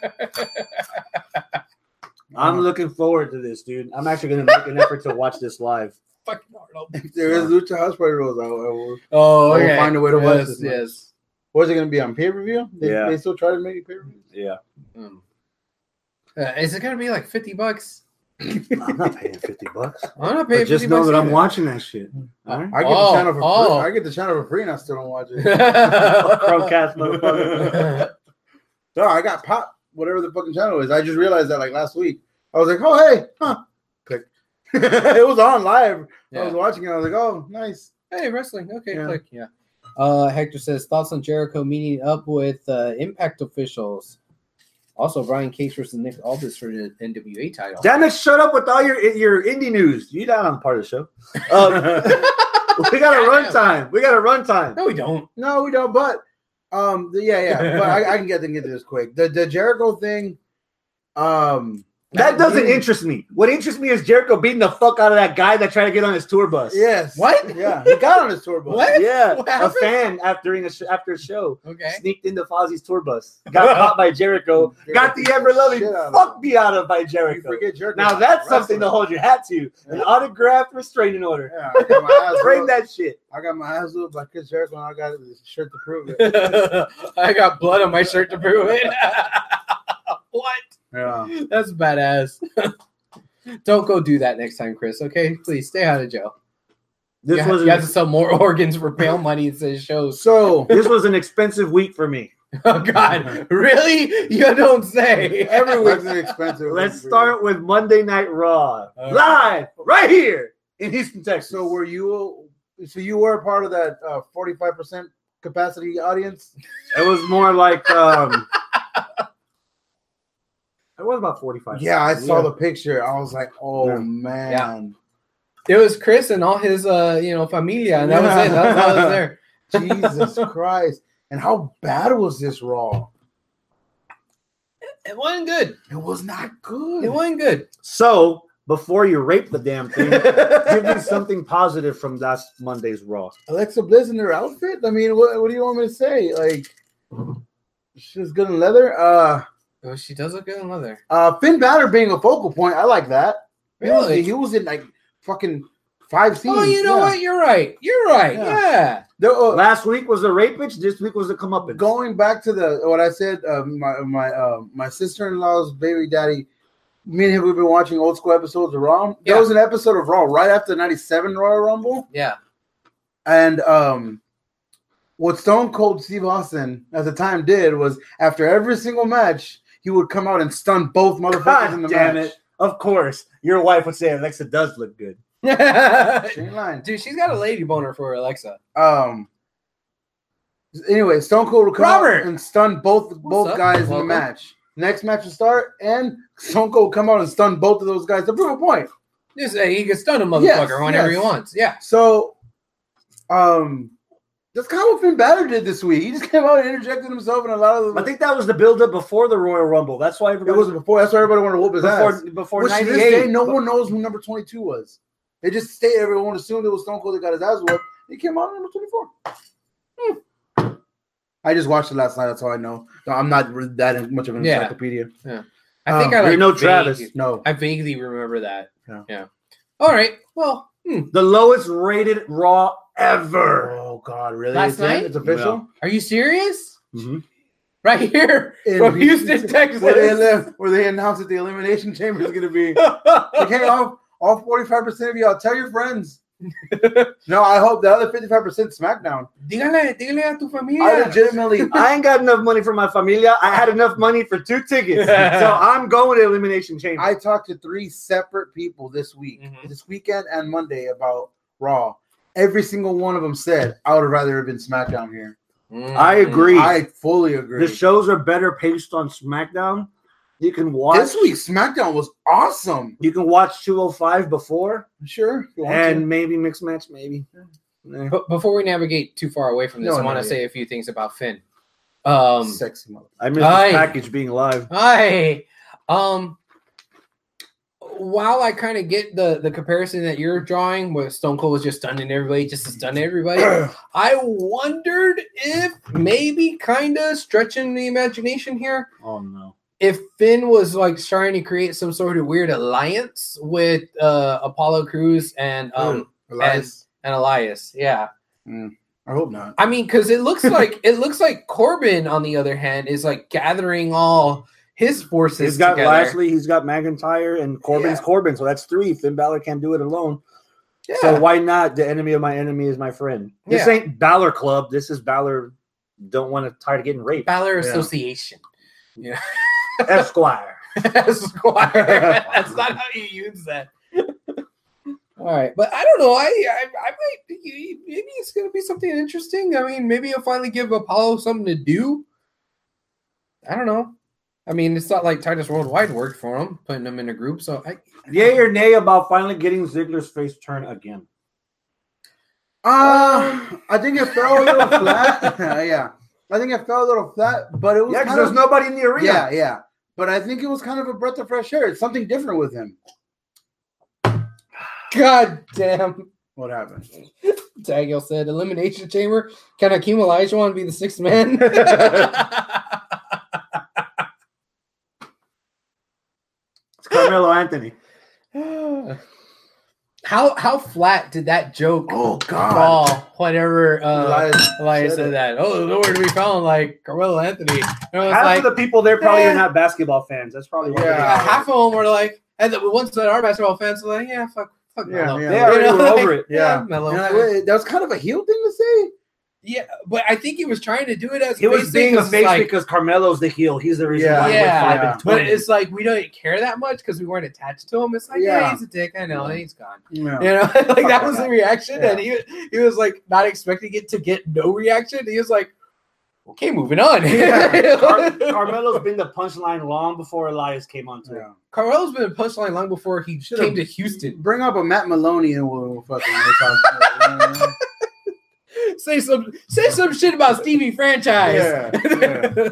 I'm looking forward to this, dude. I'm actually going to make an effort to watch this live. Fucking Arnold. If there is Lucha House Party rules, I, I will. Oh, I will okay. find a way to watch yes, this. Yes. What's it going to be on pay-per-view? They, Yeah. they still try to make it pay-per-view? Yeah. Mm. Uh, is it gonna be like fifty bucks? I'm not paying fifty bucks. I'm not paying. But just fifty know bucks that I'm either. watching that shit. All right? I get Oh, the channel for oh. free. I get the channel for free, and I still don't watch it. Chromecast, motherfucker. No, I got pop whatever the fucking channel is. I just realized that like last week. I was like, oh hey, huh? Click. It was on live. Yeah. I was watching it. I was like, oh nice. Hey, wrestling. Okay, Yeah. click. Yeah. Uh, Hector says thoughts on Jericho meeting up with uh, Impact officials. Also, Brian Cage versus Nick Aldis for the N W A title. Damn it, shut up with all your your indie news. You're not on part of the show. Um, we got a run time. We got a run time. No, we don't. No, we don't. But um, the, yeah, yeah. But I, I can get to get to this quick. The the Jericho thing. Um, That doesn't really- interest me. What interests me is Jericho beating the fuck out of that guy that tried to get on his tour bus. Yes. What? Yeah, he got on his tour bus. What? Yeah, What a happened? fan after during a sh- after a show Okay. sneaked into Fozzie's tour bus, got caught by Jericho, got the ever loving Shit out of fuck him. beat out of by You Jericho. forget Jericho. Now that's something to hold your hat to. An Yeah. autographed restraining order. Yeah, I got my ass Frame whooped. that shit. I got my ass whooped by Chris Jericho, and I got his shirt to prove it. I got blood on my shirt to prove it. What? Yeah. That's badass. Don't go do that next time, Chris. Okay, please stay out of jail. This you, have, was you an, have to sell more organs for bail money instead of shows. So this was an expensive week for me. Oh God, really? You don't say. every week's an expensive. Let's week. start with Monday Night Raw, Uh, live right here in Houston, Texas. So were you? So you were a part of that uh, forty-five percent capacity audience? It was more like um it was about forty-five. Yeah, I saw the picture. I was like, oh Yeah. man, It was Chris and all his, uh, you know, familia, and that was it. That was all that was there. Jesus Christ! And how bad was this Raw? It wasn't good. It was not good. It wasn't good. So before you rape the damn thing, give me something positive from last Monday's Raw. Alexa Bliss in her outfit. I mean, what, what do you want me to say? Like, she's good in leather. Uh, Oh, she does look good in leather. uh, Finn Balor being a focal point. I like that. Really? He was in like fucking five scenes. Oh, you know yeah. what? You're right. You're right. Yeah. Yeah. The, uh, Last week was the rapage. This week was the comeuppance. going back to the what I said, uh, my my uh, my sister in law's baby daddy. Me and him, we've been watching old school episodes of Raw. There Yeah. was an episode of Raw right after ninety-seven Royal Rumble, Yeah. and um, what Stone Cold Steve Austin at the time did was after every single match, he would come out and stun both motherfuckers in God the damn match. it! Of course, your wife would say Alexa does look good. She ain't lying. Dude, she's got a lady boner for Alexa. Um. Anyway, Stone Cold would come Robert! out and stun both both up? guys in Welcome. the match. Next match will start, and Stone Cold would come out and stun both of those guys to prove a point. Just say he can stun a motherfucker Yes, whenever yes. he wants. Yeah. So, um, that's kind of what Finn Balor did this week. He just came out and interjected himself in a lot of the. I think that was the build-up before the Royal Rumble. That's why it everybody was before. That's why everybody wanted to whoop his before ass. before Which to this ninety-eight. day, no one knows who number twenty-two was. They just stayed. Everyone assumed it was Stone Cold that got his ass whooped. He came out at number twenty-four. Hmm. I just watched it last night. That's all I know. No, I'm not that much of an Yeah. encyclopedia. I think Um, I like you know vague- Travis. No. I vaguely remember that. Yeah. Yeah. All right. Well, hmm. The lowest rated Raw ever. Oh God, really? Last it's in? night? It's official. Are you serious? Mm-hmm. Right here In from Houston, Texas. Where they, li- where they announced that the elimination chamber is going to be. Like, hey, all, all forty-five percent of y'all, tell your friends. No, I hope the other fifty-five percent SmackDown. Dígale, dígale a tu I familia. legitimately, I ain't got enough money for my familia. I had enough money for two tickets. So I'm going to Elimination Chamber. I talked to three separate people this week, Mhm. this weekend and Monday about Raw. Every single one of them said, I would have rather have been SmackDown here. Mm. I agree. I fully agree. The shows are better paced on SmackDown. You can watch. This week, SmackDown was awesome. You can watch two oh five before Sure. if you want and to. maybe mixed match, maybe. Eh. But before we navigate too far away from this, No, I want no, to yeah. say a few things about Finn. Um, Sexy mother. I missed Aye. the package being live. Hi. Um, while I kind of get the the comparison that you're drawing, where Stone Cold was just stunning everybody, just to stun everybody, I wondered if maybe kind of stretching the imagination here, Oh no. if Finn was like trying to create some sort of weird alliance with uh, Apollo Crews and um Elias. and Elias. Yeah. I hope not. I mean, because it looks like it looks like Corbin, on the other hand, is like gathering all his forces. He's got together. Lashley, he's got McIntyre, and Corbin's Yeah. Corbin. So that's three. Finn Balor can't do it alone. Yeah. So why not? The enemy of my enemy is my friend. This Yeah. ain't Balor Club. This is Balor. Don't want to tired of getting raped. Balor Yeah. Association. Yeah. Esquire. Esquire. That's not how you use that. All right, but I don't know. I I, I might maybe it's gonna be something interesting. I mean, maybe he'll finally give Apollo something to do. I don't know. I mean, it's not like Titus Worldwide worked for him, putting him in a group. So I, Yay or nay about finally getting Ziggler's face turn again? Uh, I think it fell a little flat. yeah. I think it fell a little flat, but it was Yeah, because kind there's of, nobody in the arena. yeah, yeah. But I think it was kind of a breath of fresh air. It's something different with him. God damn. What happened? Daniel said, "Elimination Chamber. Can Hakeem Olajuwon be the sixth man?" It's Carmelo Anthony. how how flat did that joke Oh God! fall whenever uh, Elias Elias said said it. that? Oh, nowhere to be found like Carmelo Anthony. And I was Half like, of the people there probably eh. are not basketball fans. That's probably why. Yeah. yeah, half of them were like, and the ones that are basketball fans were like, yeah, fuck, fuck Yeah, Melo. yeah. They already You know, were like, over it. Yeah. Melo. And I- wait, that was kind of a heel thing to say. Yeah, but I think he was trying to do it as He was face being a because face it's like, because Carmelo's the heel. He's the reason Yeah. why he went Yeah. five Yeah. and but twenty. it's like we don't care that much because we weren't attached to him. It's like, yeah, Yeah. he's a dick. I know, and he's gone. Yeah. You know, like that was the reaction, Yeah. and he he was like not expecting it to get no reaction. He was like, okay, moving on. Yeah. Car- Carmelo's been the punchline long before Elias came onto it. Yeah. Carmelo's been a punchline long before he Should've- came to Houston. Bring up a Matt Maloney and we'll, we'll fucking. we'll talk. Say some say some shit about Stevie Franchise. Yeah,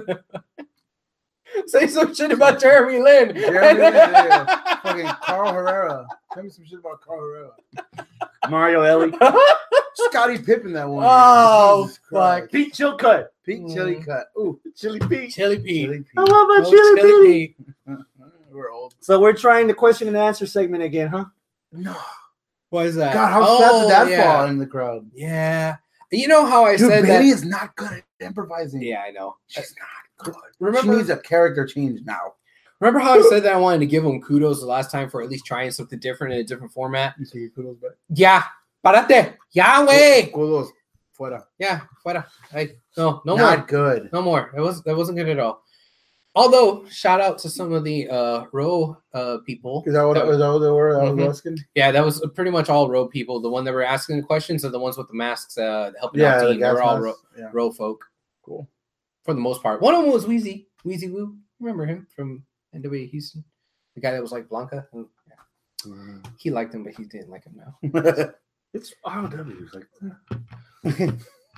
Say some shit about Jeremy Lin. Jeremy Lin, yeah. Fucking Carl Herrera. Tell me some shit about Carl Herrera. Mario Ellie. Scottie Pippen that one. Oh, Jesus Christ. fuck. Pete Chilcutt. Pete Chili Cut. Ooh, Chili Pete. Chili Pete. Chili Pete. I love Oh, a Chili Chili Pete. Pete. We're old. So we're trying the question and answer segment again, huh? No. What is that? God, how oh, fast did that yeah. fall in the crowd? Yeah. You know how I Dude, said Bailey that? is not good at improvising. Yeah, I know. She's not good. Remember- she needs a character change now. Remember how I said that I wanted to give him kudos the last time for at least trying something different in a different format? You see kudos back. Yeah. Parate. Ya, güey. Kudos. Fuera. Yeah. Fuera. Hey, no, no not more. good. No more. It was that wasn't good at all. Although, shout out to some of the uh row uh people. Is that what, That- is that what they were? That Mhm. was asking? Yeah, that was pretty much all row people. The one that were asking the questions are the ones with the masks uh helping Yeah, out the team. They gas were all mask. row, Yeah. row folk Cool. for the most part. One of them was Wheezy. Wheezy Woo. Remember him from N W A Houston? The guy that was like Blanca. And, yeah. He liked him, but he didn't like him now. It's R O W. It's like,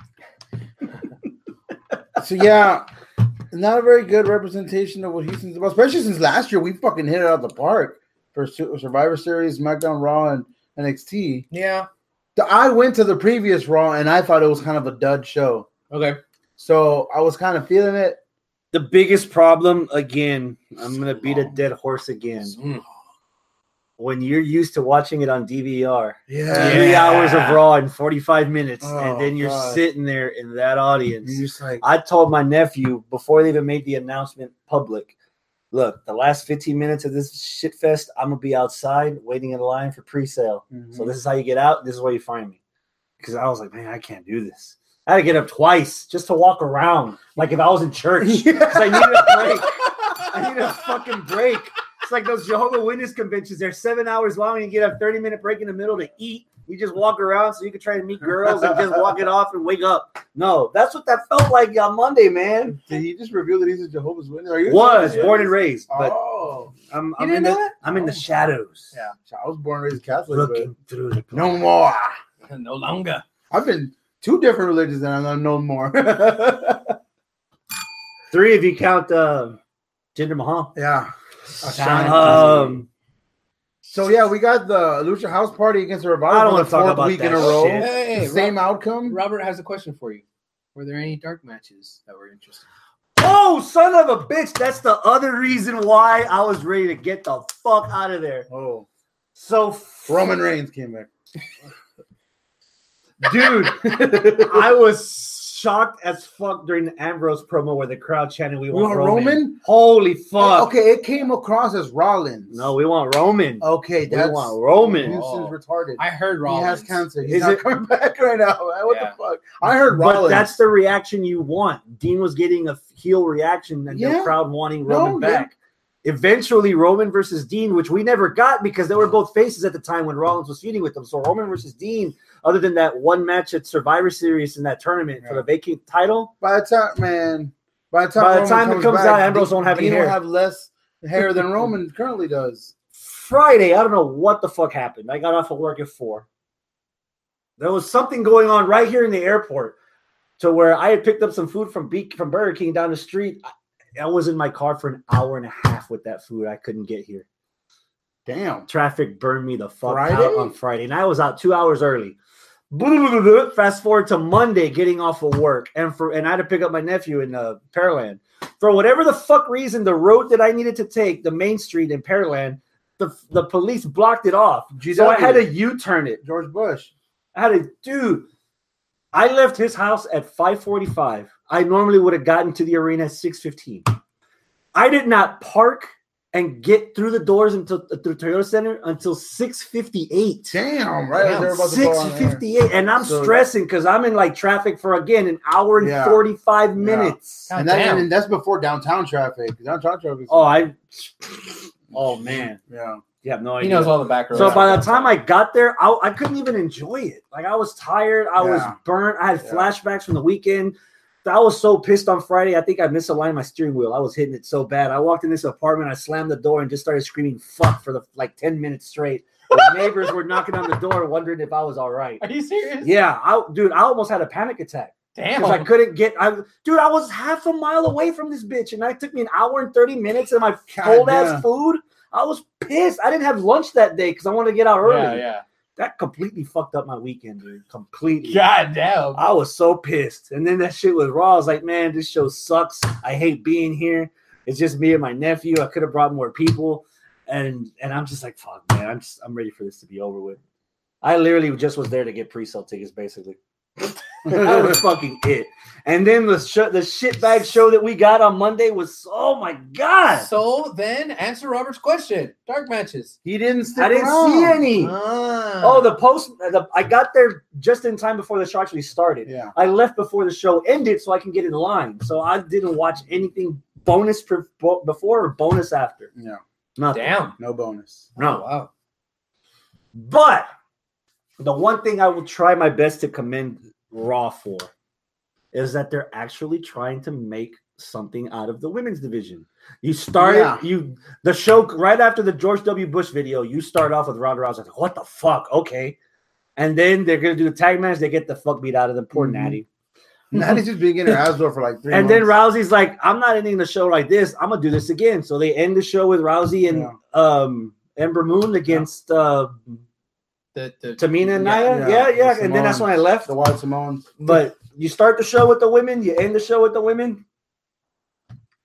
So yeah, not a very good representation of what Houston's about, especially since last year we fucking hit it out the park for Su- Survivor Series, SmackDown, Raw, and N X T. Yeah. The- I went to the previous Raw and I thought it was kind of a dud show, Okay. so I was kind of feeling it. The biggest problem, again, I'm gonna beat a dead horse again. Mm. When you're used to watching it on D V R, Yeah. three hours of Raw in forty-five minutes, Oh, and then you're God. sitting there in that audience. You're just like, I told my nephew before they even made the announcement public, look, the last fifteen minutes of this shit fest, I'm gonna be outside waiting in line for pre-sale. Mhm. So this is how you get out. This is where you find me. Because I was like, man, I can't do this. I had to get up twice just to walk around, like if I was in church. Because I needed a break. I needed a fucking break. It's like those Jehovah's Witness conventions. They're seven hours long, and you get a thirty minute break in the middle to eat. You just walk around so you can try to meet girls and just walk it off and wake up. No, that's what that felt like on Monday, man. did he just reveal that he's a Jehovah's Witness? Are you Was serious? born and raised, but Oh, I'm, You I'm didn't in know the that? I'm in the shadows. yeah. I was born and raised Catholic, Looking through the but no more. No longer. I've been two different religions and I'm no more. Three if you count uh, Jinder Mahal. yeah. Um, So yeah, we got the Lucha House Party against the I Revival don't for wanna the talk fourth about week in that a row. shit. Hey, hey, Same Rob- outcome. Robert has a question for you. Were there any dark matches that were interesting? oh, son of a bitch! That's the other reason why I was ready to get the fuck out of there. Oh, So, Roman Reigns came back. dude, I was shocked as fuck during the Ambrose promo where the crowd chanted, "We We want, want Roman. Roman? Holy fuck! Okay, it came across as Rollins. No, we want Roman. Okay, we that's want Roman. Houston's retarded. I heard He Rollins. has cancer. He's Is not it- coming back right now. Man. What Yeah. the fuck? I heard But Rollins. that's the reaction you want. Dean was getting a heel reaction and Yeah. the crowd wanting No, Roman yeah. back. Eventually, Roman versus Dean, which we never got because they were both faces at the time when Rollins was feuding with them. So Roman versus Dean, other than that one match at Survivor Series in that tournament for Yeah. the vacant title, By the time, man, by the time, By the Roman time it comes back, out, Ambrose Dean- won't have any Dean hair. will have less hair than Roman currently does. Friday, I don't know what the fuck happened. I got off of work at four. There was something going on right here in the airport to where I had picked up some food from Be- from Burger King down the street. I, I was in my car for an hour and a half with that food. I couldn't get here. Damn. Traffic burned me the fuck Friday? out on Friday, and I was out two hours early. Fast forward to Monday, getting off of work, and for and I had to pick up my nephew in uh, Pearland. For whatever the fuck reason, the road that I needed to take, the main street in Pearland, the the police blocked it off. So I had to U-turn it. George Bush. I had to, dude. I left his house at five forty-five. I normally would have gotten to the arena at six fifteen. I did not park and get through the doors until through Toyota Center until six fifty-eight. Damn, right? Damn, They're about to go six on air. fifty-eight, and I'm So- stressing because I'm in like traffic for again an hour and Yeah. forty-five Yeah. minutes. God And, that, damn. and that's before downtown traffic. Downtown traffic. Oh, I, oh man, yeah. you have no He idea. knows all the back roads. So by the time I got there, I, I couldn't even enjoy it. Like I was tired, I was Yeah. burnt. I had Yeah. flashbacks from the weekend. I was so pissed on Friday. I think I misaligned my steering wheel. I was hitting it so bad. I walked in this apartment, I slammed the door, and just started screaming "fuck" for the like ten minutes straight. The neighbors were knocking on the door, wondering if I was all right. Are you serious? Yeah, I, dude, I almost had a panic attack. Damn. Because I couldn't get, I, dude, I was half a mile away from this bitch, and it took me an hour and thirty minutes, and my God cold ass damn. food. I was pissed. I didn't have lunch that day because I wanted to get out early. Yeah, yeah. That completely fucked up my weekend, dude. Completely. God damn. I was so pissed. And then that shit was raw. I was like, man, this show sucks. I hate being here. It's just me and my nephew. I could have brought more people. And and I'm just like, fuck, man. I'm just I'm ready for this to be over with. I literally just was there to get pre-sale tickets, basically. That was fucking it. And then the sh- the shitbag show that we got on Monday was, oh my god. So then answer Robert's question. Dark matches. He didn't stick I didn't around. see any. Ah. Oh, the post. The, I got there just in time before the show actually started. Yeah. I left before the show ended so I can get in line. So I didn't watch anything bonus per, bo- before or bonus after. Yeah. Nothing. Damn. No bonus. No. Wow. But the one thing I will try my best to commend Raw for is that they're actually trying to make something out of the women's division. You started Yeah. you the show right after the George W. Bush video. You start off with Ronda Rousey. Like, what the fuck? Okay, and then they're gonna do the tag match. They get the fuck beat out of them. Poor Mhm. Natty. Natty's just been getting her ass for like three And months. then Rousey's like, I'm not ending the show like this. I'm gonna do this again. So they end the show with Rousey and Yeah. um Ember Moon against uh, The, the, Tamina and Yeah, Nia. yeah, Yeah, yeah. the And then that's when I Simones. left. the Wild Simones. But you start the show with the women, you end the show with the women.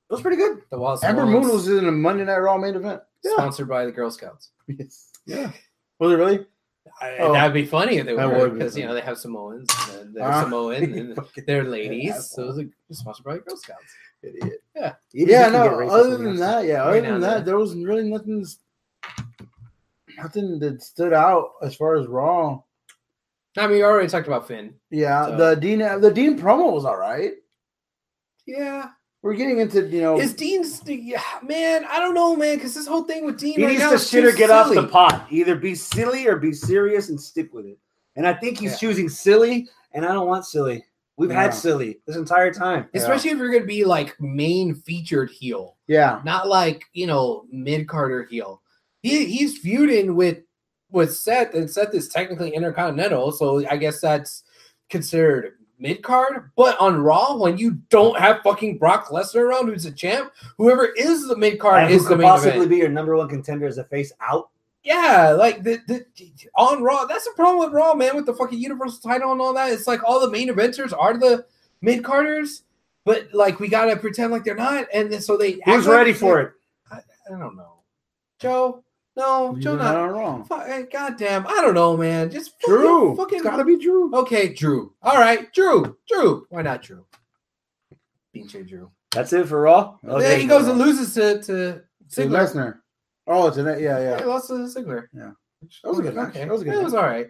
was pretty good. The Wild Ember Samoans, Moon was in a Monday Night Raw main event. sponsored by the Girl Scouts. Yes. Yeah. Was it really? I, Oh. That'd be funny if they That were, would be because you funny. know they have Samoans and they're Ah. Samoan and Fucking they're ladies, asshole. so it was sponsored by the Girl Scouts. Idiot. Yeah. Even Yeah, you can get no. racist Other when than you that, yeah. Right Other than now, that, there. there was really nothing. Nothing that stood out as far as Raw. I mean, we already talked about Finn. Yeah, So- the Dean, the Dean promo was all right. Yeah. We're getting into you know. Is Dean's yeah, man? I don't know, man, because this whole thing with Dean He right needs now to is shit too or get off silly. the pot. Either be silly or be serious and stick with it. And I think he's Yeah. choosing silly, and I don't want silly. We've Yeah. had silly this entire time. Especially if you're going to be like main featured heel, yeah, not like you know mid Carter heel. He he's feuding with with Seth, and Seth is technically Intercontinental, so I guess that's considered mid card. But on Raw, when you don't have fucking Brock Lesnar around, who's a champ, whoever is the mid card And who is the could main possibly event. be your number one contender as a face out? Yeah, like the, the on Raw, that's the problem with Raw, man, with the fucking Universal title and all that. It's like all the main eventers are the mid carders, but like we gotta pretend like they're not, and then, so they Who's act like- ready for it? I, I don't know, Joe. No, Joe, you're not. not wrong. Fuck, eh, goddamn, I don't know, man. Just fucking- Drew, fucking. it's gotta be Drew. Okay, Drew. All right, Drew. Drew. Why not Drew? Pinche Drew. That's it for Raw. Then he goes and loses to to To Ziggler. Lesnar. Oh, to that, yeah, Yeah, he yeah. lost to Ziggler. That was a good match. Okay, That was a good It was match. all right.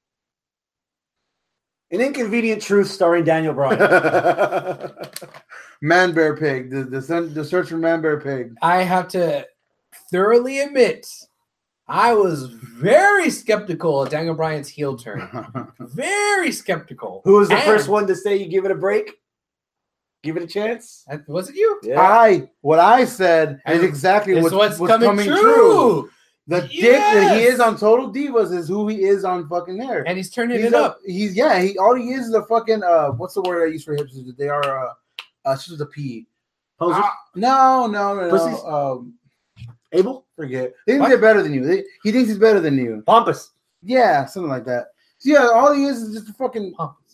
An Inconvenient Truth starring Daniel Bryan. Man Bear Pig. The the, sun, the search for Man Bear Pig. I have to thoroughly admit, I was very skeptical of Daniel Bryan's heel turn. Very skeptical. Who was the And- first one to say you give it a break? Give it a chance? Uh, Was it you? Yeah. I what I said is And exactly It's what's, what's, what's coming, coming, true. true. The dick that he Yes! is on Total Divas is who he is on fucking there. And he's turning He's it a- up. He's yeah. He all he is is a fucking uh. What's the word I use for hipsters? They are uh. Uh, it's just a P. Posers? Ah, no, no, no, Pussies? no. Um, Abel? forget. They think What? they're better than you. They, he thinks he's better than you. Pompous. Yeah, something like that. So yeah, all he is is just a fucking.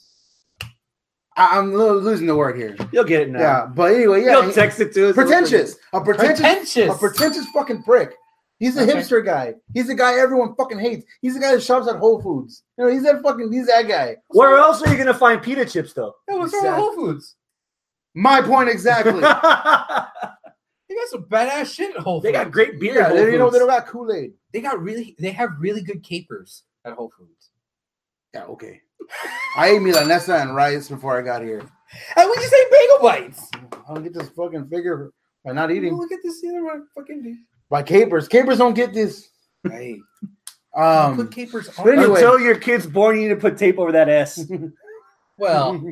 I, I'm lo- losing the word here. You'll get it now. Yeah, but anyway, yeah. You'll he- text it to us. pretentious, a pretentious, Pretentious. a pretentious fucking prick. He's a Okay. hipster guy. He's the guy everyone fucking hates. He's the guy that shops at Whole Foods. You know, he's that fucking. He's that guy. Where else are you going to find pita chips, though? Yeah, what's wrong with Exactly. Whole Foods? My point exactly. You got some badass shit at Whole Foods. They got great beer. yeah, at they, Whole you know Foods. they don't got Kool Aid. They got really. They have really good capers at Whole Foods. Yeah, okay. I ate milanesa and rice before I got here. And we just ate bagel bites. I don't get this fucking figure by not Oh, eating. look at this other one. Fucking dude. By capers. Capers don't get this. Hey, Um, put capers on. but anyway. Until your kid's born, you need to put tape over that S. Well,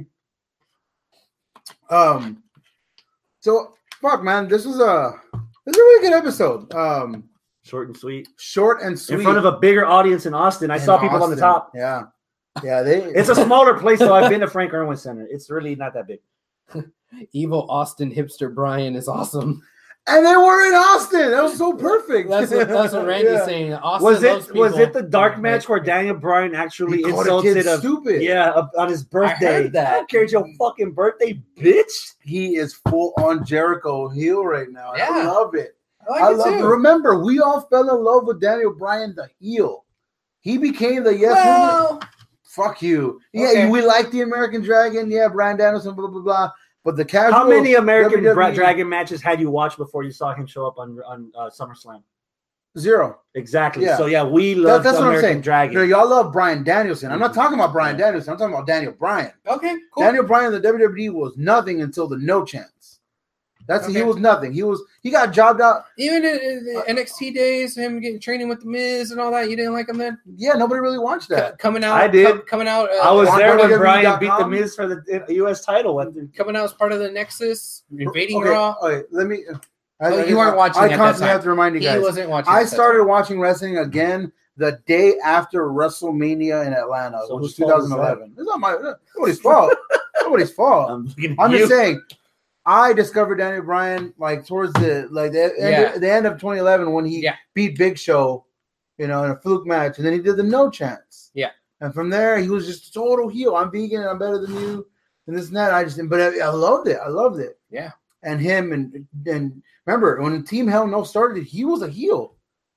um, so fuck, man, this was a this is a really good episode. Um, Short and sweet. short and sweet In front of a bigger audience in Austin. I in saw people on the Austin. top. Yeah, yeah, they. It's a smaller place, though. I've been to Frank Irwin Center. It's really not that big. evil Austin hipster Brian is awesome. and they were in Austin. That was so perfect. That's what, that's what Randy's Yeah. saying. Austin Was loves it was people. it the dark match where Daniel Bryan actually He called a insulted kid a stupid. yeah up on his birthday? heard that. I don't care, it's your fucking birthday, bitch. He is full on Jericho heel right now. and I Yeah. love it. I like I it love too. it. Remember, we all fell in love with Daniel Bryan, the heel. He became the yes movement. Well, Fuck you. Yeah, Okay. we like the American Dragon. Yeah, Bryan Danielson, blah, blah, blah. But the casual. How many American W W E Bra- Dragon matches had you watched before you saw him show up on on uh, SummerSlam? Zero. Exactly. Yeah. So yeah, we That- love that's the what I'm American saying. Dragon. You know, y'all love Bryan Danielson. I'm not talking about Bryan Danielson. I'm talking about Daniel Bryan. okay, cool. Daniel Bryan in the W W E was nothing until the no chance. That's he Okay. was nothing. He was he got jobbed out. Even in, in the N X T days, him getting training with the Miz and all that, you didn't like him then? Yeah, nobody really watched Co- that. coming out, I did. co- coming out. Uh, I was on there when W W E Bryan dot beat the com? Miz for the U S title. When coming out as part of the Nexus, invading Okay, Raw. okay, let me. I, Oh, I- you weren't watching I at that constantly time. have to remind you He guys. wasn't watching. I at that started time. watching wrestling again the day after WrestleMania in Atlanta, So which was whose fault was twenty eleven. It's not my nobody's fault. Nobody's fault. I'm, looking at I'm you. just saying. I discovered Daniel Bryan like towards the like the, Yeah. end, the end of twenty eleven when he Yeah. beat Big Show, you know, in a fluke match, and then he did the no chance. Yeah. And from there, he was just total heel. I'm vegan and I'm better than you, and this and that. I just, but I, I loved it. I loved it. Yeah. and him and and remember when Team Hell No started, he was a heel.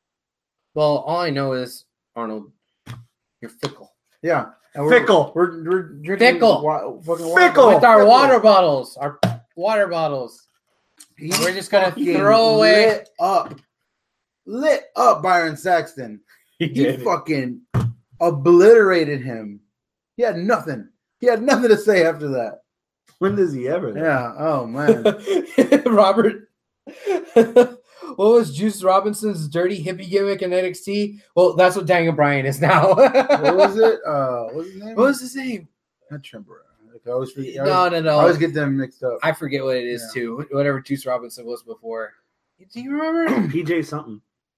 Well, all I know is Arnold, you're fickle. Yeah, and we're, Fickle. We're, we're drinking Fickle. Wa- fucking water Fickle. With our Fickle. water bottles, our water bottles. He We're just gonna fucking throw away- lit up, lit up Byron Saxton. He He did. fucking obliterated him. He had nothing. He had nothing to say after that. When does he ever? Yeah. Oh man. Robert, what was Juice Robinson's dirty hippie gimmick in N X T? Well, that's what Daniel Bryan is now. What was it? Uh, what was his name? What was his name? Not Tremper. I always forget. I No, always, no, I no. always get them mixed up. I forget what it is Yeah. too. Whatever Juice Robinson was before. Do you remember? P J something.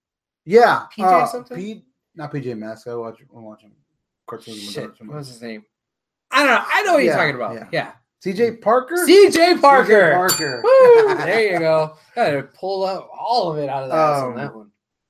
Yeah. P J uh, something? P, not P J Masks. I watch. I'm watching cartoons. with my Shit, daughter too what much. was his name? I don't know. I know what you're Yeah, talking about. yeah. Yeah. C J Parker. C J Parker. C J Parker. Woo, there you go. Gotta pull out all of it out of the ass on Um, that one.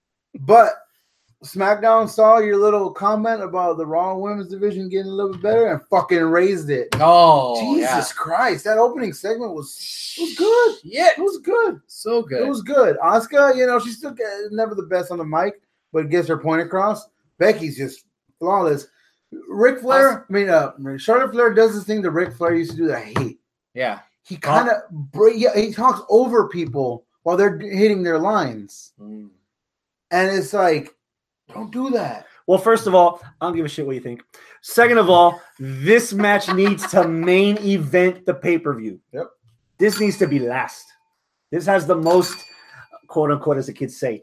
But SmackDown saw your little comment about the Raw Women's Division getting a little bit better and fucking raised it. Oh, Jesus yeah. Christ, that opening segment was was good. Yeah, It was good. so good. It was good. Asuka, you know, she's still uh, never the best on the mic, but gets her point across. Becky's just flawless. Ric Flair, I mean, uh, Charlotte Flair does this thing that Ric Flair used to do that I hate. yeah. He kind of, yeah, he talks over people while they're hitting their lines, Mm. and it's like, don't do that. Well, first of all, I don't give a shit what you think. Second of all, this match needs to main event the pay-per-view. Yep. This needs to be last. This has the most, quote unquote, as the kids say,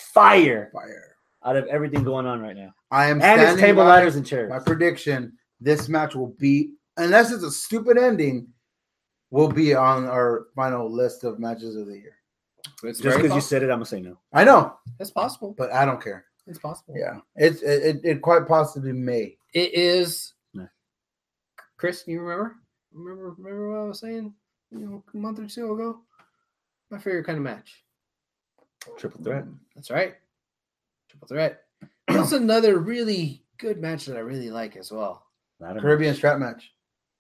fire Fire. out of everything going on right now. I am And it's standing table by ladders and chairs. my prediction. This match will be, unless it's a stupid ending, will be on our final list of matches of the year. It's Just very because you possible. said it, I'm gonna say no. I know, It's possible. but I don't care. It's possible. Yeah, it's it, it, it quite possibly may. It is. No. Chris, you remember? Remember? Remember what I was saying? You know, a month or two ago. My favorite kind of match. Triple threat. That's right. Triple threat. That's another really good match that I really like as well. Ladder Caribbean match. strap match.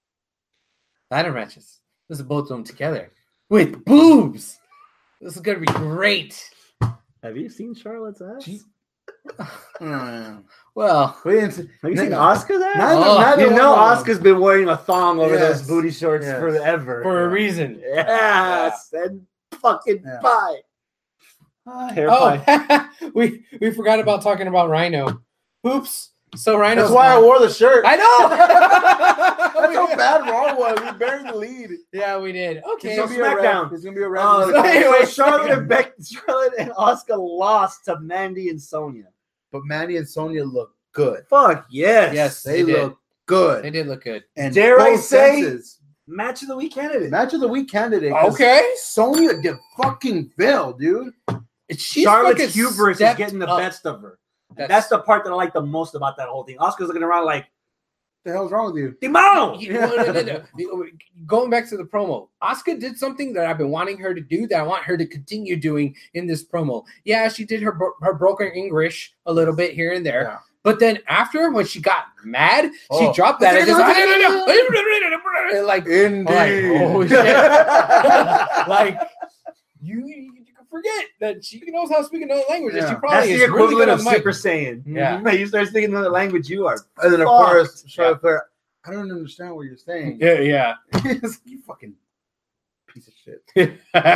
Ladder matches. This is both of them together with boobs. This is gonna be great. Have you seen Charlotte's ass? She- Mm. Well, We didn't see- Have you seen Neither- Oscar's ass? neither- Oh, neither You one know, of them. Oscar's been wearing a thong over Yes. those booty shorts Yes. forever. for a reason. Yes, and fucking Yeah. pie. Ah, hair Oh, pie. we we forgot about talking about Rhino. Oops. So Rhino. That's why I wore the shirt. I know. That's how bad Raw was. We buried the lead. Yeah, we did. Okay. It's gonna be a SmackDown. wrap. It's gonna be a Oh, wrap. so Anyway. Charlotte and Beck, Charlotte and Oscar lost to Mandy and Sonya. But Mandy and Sonya look good. Fuck yes. Yes. They, They did. look good. They did look good. And Dare I both say- senses. Match of the week candidate. Match of the week candidate. 'cause Okay. Sonya did fucking Phil, dude. She's Charlotte's fucking hubris is stepped getting the up. best of her. That's, That's the part that I like the most about that whole thing. Oscar's looking around like, What the hell's wrong with you? Timon! You- no, no, no, no. Going back to the promo, Asuka did something that I've been wanting her to do that I want her to continue doing in this promo. Yeah, she did her bro- her broken English a little bit here and there, Yeah. but then after when she got mad, she Oh. dropped that and just and like, Indeed. oh shit, like you, you can forget that she knows how to speak another language. And she Yeah. probably That's the is really equivalent good on of the mic. Super Saiyan. Yeah. When you start speaking another language, you are. And then of Fuck. course, Charlotte Flair. I don't understand what you're saying. Yeah, yeah. You fucking piece of shit.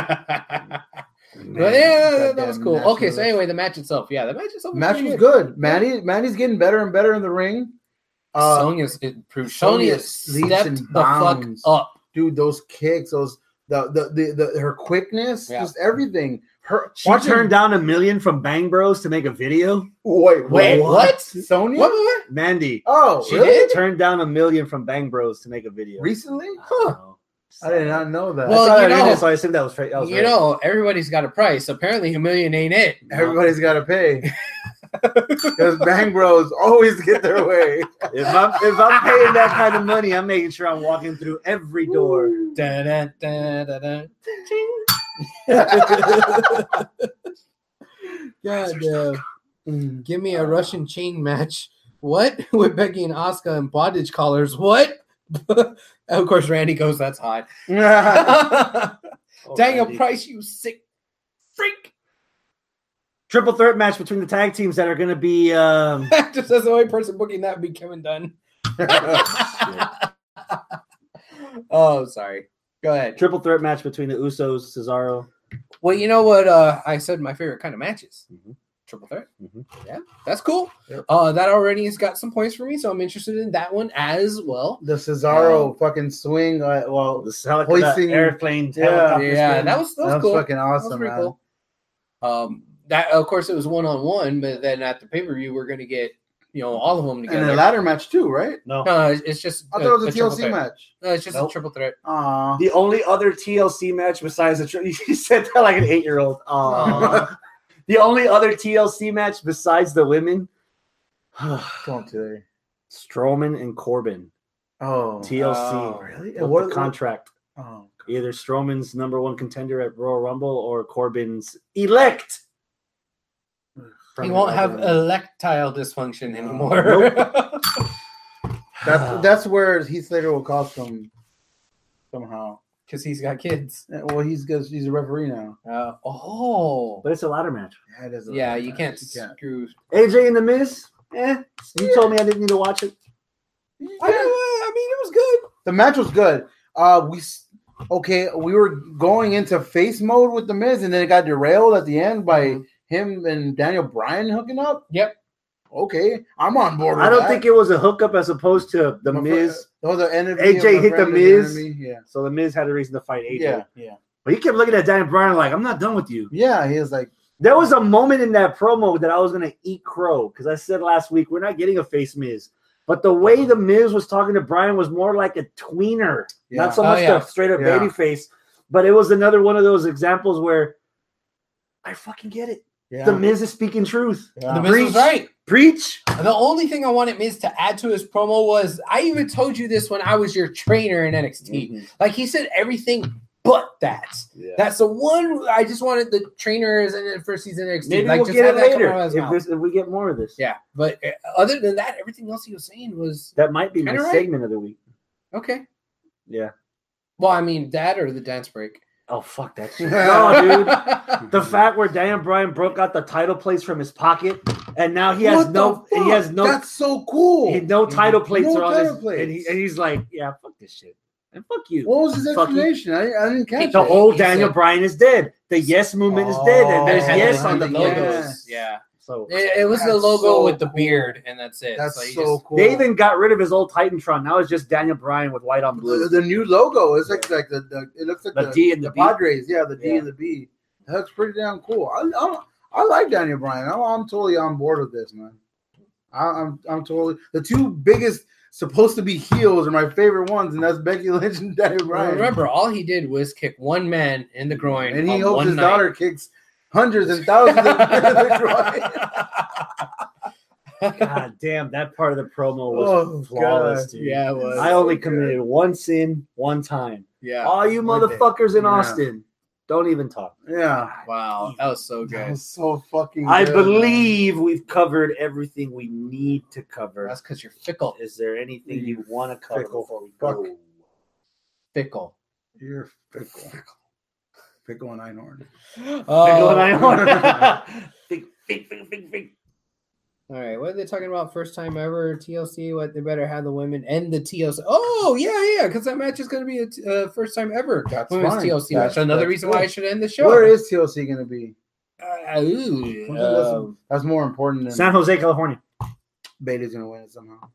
But yeah, that, that was Goddamn cool. national Okay, so list. anyway, the match itself, yeah, the match itself. Match pretty was good. Mandy, Mandy's getting better and better in the ring. Uh, Sonya's improved. Sonya Sonya leaps stepped and the fuck bounds. up. dude, those kicks, those the the the, the her quickness, Yeah. just everything. Her She watching- turned down a million from Bang Bros to make a video. Wait, Wait, what? Sonya? What? what? Mandy Oh, She really? did? turned down a million from Bang Bros to make a video. Recently? Huh. I did not know that. Well, I saw you that in know- it, so I assumed that was, fra- that was You right. know, everybody's got a price. Apparently, a million ain't it. Everybody's got to pay because Bang Bros always get their way. If I'm if I'm paying that kind of money, I'm making sure I'm walking through every door. Da, da, da, da, da. God, uh, mm, give me a Russian chain match. What? With Becky and Asuka and bondage collars. What? Of course, Randy goes, that's hot. Oh, Daniel Randy. Price, you sick freak. Triple threat match between the tag teams that are going to be. Um, Just as the only person booking that would be Kevin Dunn. Oh, sorry. Go ahead. triple threat match between the Usos, Cesaro. Well, you know what? Uh, I said my favorite kind of matches. Mhm. Triple threat. Mhm. Yeah, that's cool. Yep. Uh, that already has got some points for me, so I'm interested in that one as well. The Cesaro Um, fucking swing. Uh, well, The helicopter, Hoisting- airplane, Yeah. helicopter Yeah, spin. that was that was, that was cool. fucking That was awesome, pretty man. cool. Um, that of course it was one on one, but then at the pay per view we're gonna get you know all of them And together. a ladder match too, right? No. No, it's- it's just I thought it was a triple T L C threat. match. No, it's just Nope. a triple threat. Aw. The only other T L C match besides the tri- you said that like an eight year old. Aw. The only other T L C match besides the women, Don't today. Strowman and Corbin. Oh, T L C. Oh, really? With What- the contract. Oh, Either Strowman's number one contender at Royal Rumble or Corbin's elect. He won't have erectile dysfunction anymore. That's that's where Heath Slater will cost him somehow. Because he's got kids. Yeah, well, he's because he's a referee now. Uh, oh. But it's a ladder match. Yeah, it is a- Yeah, you can't You can't. screw. A J and The Miz, eh. You told me I didn't need to watch it. I, I mean, it was good. The match was good. Uh, we s- okay. We were going into face mode with the Miz, and then it got derailed at the end by Mhm. him and Daniel Bryan hooking up. Yep. Okay, I'm on board. With I don't that. think it was a hookup as opposed to The My Miz. fr- Oh, the enemy. A J of my hit the friend is Miz. enemy. Yeah. So The Miz had a reason to fight A J. Yeah. Yeah. But he kept looking at Daniel Bryan like, I'm not done with you. Yeah. He was like, There was a moment in that promo that I was going to eat crow because I said last week, we're not getting a face Miz. But the way the Miz was talking to Bryan was more like a tweener, Yeah. not so Oh, much yeah. a straight up Yeah. baby face. But it was another one of those examples where I fucking get it. yeah. The Miz is speaking truth. Yeah. The Miz was Preach. right. Preach. The only thing I wanted Miz to add to his promo was I even told you this when I was your trainer in N X T. Mhm. Like he said everything but that. Yeah. That's the one I just wanted the trainers and then first season N X T. Maybe like we'll just get have it that come later out of his if, mouth. this, if we get more of this. Yeah, but uh, other than that, everything else he was saying was That might be my Kinda right. segment of the week. okay. Yeah. Well, I mean, that or the dance break. Oh, fuck that shit. No, dude. The fact where Daniel Bryan broke out the title plates from his pocket, and now he has What the no, he fuck? has no, That's so cool. he, no title plates No are on title his, plates. and, he, and he's like, yeah, fuck this shit, and fuck you. What was his Fuck you. explanation? I, I didn't catch The it. old He Daniel said- Bryan is dead. The Yes movement is dead, and there's Oh, It Yes had on the the logos. logos. Yeah. Yeah, So it, it was the That's logo so with the cool. beard, and that's it. That's you so just- cool. they even got rid of his old Titantron. Now it's just Daniel Bryan with white on the, blue. the new logo is like like the, the it looks like The the, D and the B. Padres. Yeah, the D Yeah. and the B. That looks pretty damn cool. I I, I like Daniel Bryan. I'm, I'm totally on board with this, man. I, I'm I'm totally the two biggest supposed to be heels are my favorite ones, and that's Becky Lynch and Daniel Well, Bryan. remember, all he did was kick one man in the groin, and he on hopes one his night. daughter kicks hundreds and thousands of the God damn, that part of the promo was Oh, flawless, God. dude. Yeah, it was. I only So good. committed one sin one time. yeah. All you One day. motherfuckers in Yeah. Austin, don't even talk. Yeah, Wow, that was so that good. was so fucking. I good, believe we've covered everything we need to cover. That's because you're fickle. Is there anything you want to cover Fickle before we fuck. go? Fickle. man. You're fickle, fickle and Einhorn. Oh, Fickle and Einhorn. Think, think, think, think, think. all right, what are they talking about? First time ever T L C. What they better have the women and the T L C. Oh yeah, yeah, because that match is going to be a t- uh, first time ever. That's women's fine. T L C That's- match. Another that's reason good. why I should end the show. Where is T L C going to be? Uh, ooh, What's the list? um, That's more important than San Jose, California. Beta's going to win it somehow.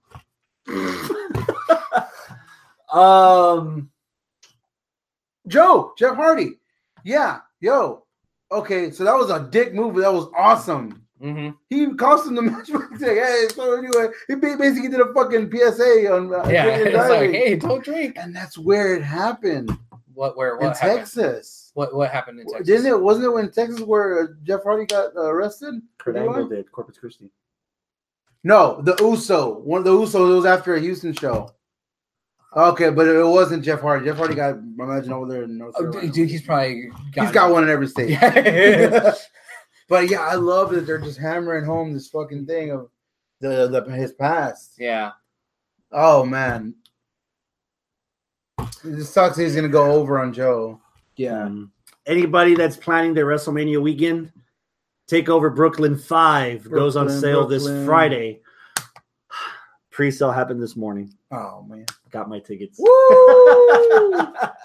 Um, Joe, Jeff Hardy. Yeah, yo. Okay, so that was a dick move, but that was awesome. mhm. He cost him the match. He's like, hey, so anyway, he ba- basically did a fucking P S A on uh, Yeah, drinking and it's like, driving. hey, don't drink. And that's where it happened What? Where? in What happened? Texas. What? What happened in Texas? Didn't it? Wasn't it when Texas where uh, Jeff Hardy got uh, arrested? Kurt Did he Angle win? did. Corpus Christi. No, the Uso. One of the Usos. It was after a Houston show. Okay, but it wasn't Jeff Hardy. Jeff Hardy got, I imagine, over there in North Oh, Carolina. dude, dude, he's probably got He's got one in every state. Yeah. But yeah, I love that they're just hammering home this fucking thing of the, the his past. yeah. Oh man, it just sucks. He's gonna go over on Joe. Yeah. Um, anybody that's planning their WrestleMania weekend, TakeOver Brooklyn five goes on Brooklyn, sale Brooklyn. this Friday. Pre-sale happened this morning. Oh man. Got my tickets. Woo!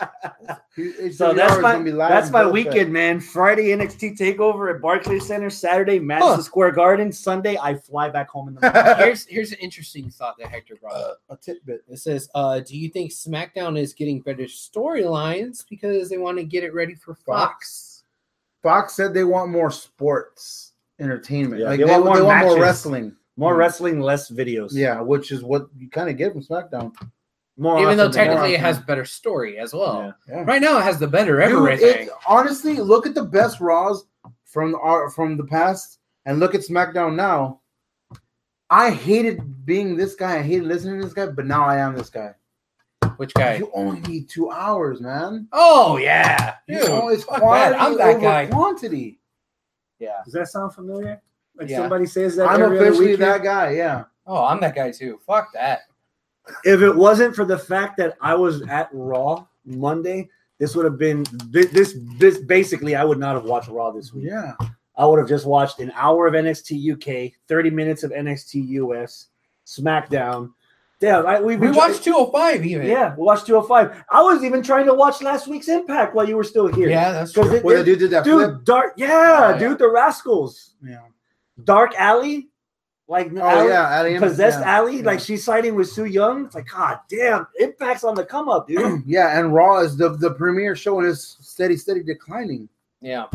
So that's my that's my weekend, man. Friday N X T Takeover at Barclays Center. Saturday Madison Huh. Square Garden. Sunday I fly back home in the morning. Here's here's an interesting thought that Hector brought up. a tidbit. It says, uh, do you think SmackDown is getting better storylines because they want to get it ready for Fox? Fox said they want more sports entertainment. Yeah, like they they, want want, more they want more matches. wrestling. More Mm. wrestling, less videos. Yeah, which is what you kind of get from SmackDown. More Even though often than technically not. it has better story as well. Yeah. Right now it has the better Dude, everything. it, honestly, look at the best Raws from the uh, from the past, and look at SmackDown now. I hated being this guy. I hated listening to this guy, but now I am this guy. Which guy? You only need two hours, man. Oh yeah, You dude. know, it's fuck quality that. I'm that over guy. quantity. Yeah. Does that sound familiar? Like Yeah. somebody says that I'm every other officially weekend? that guy. Yeah. Oh, I'm that guy too. Fuck that. If it wasn't for the fact that I was at Raw Monday, this would have been this, this this basically I would not have watched Raw this week. Yeah. I would have just watched an hour of N X T U K, thirty minutes of N X T U S, SmackDown. Damn, I, we, We watched two oh five even. Yeah, we watched two oh five. I was even trying to watch last week's Impact while you were still here. Yeah, that's 'Cause true. it- Well, the dude did that flip. dude, dark, yeah, Oh, yeah. dude, the Rascals, Yeah. Dark Alley, like Oh Alley- yeah. Addie Emerson, possessed yeah. Alley, Yeah. like she's siding with Sue Young. It's like, god damn, Impact's on the come up, dude. Yeah, and Raw is the the premier show and is steady, steady declining. Yeah.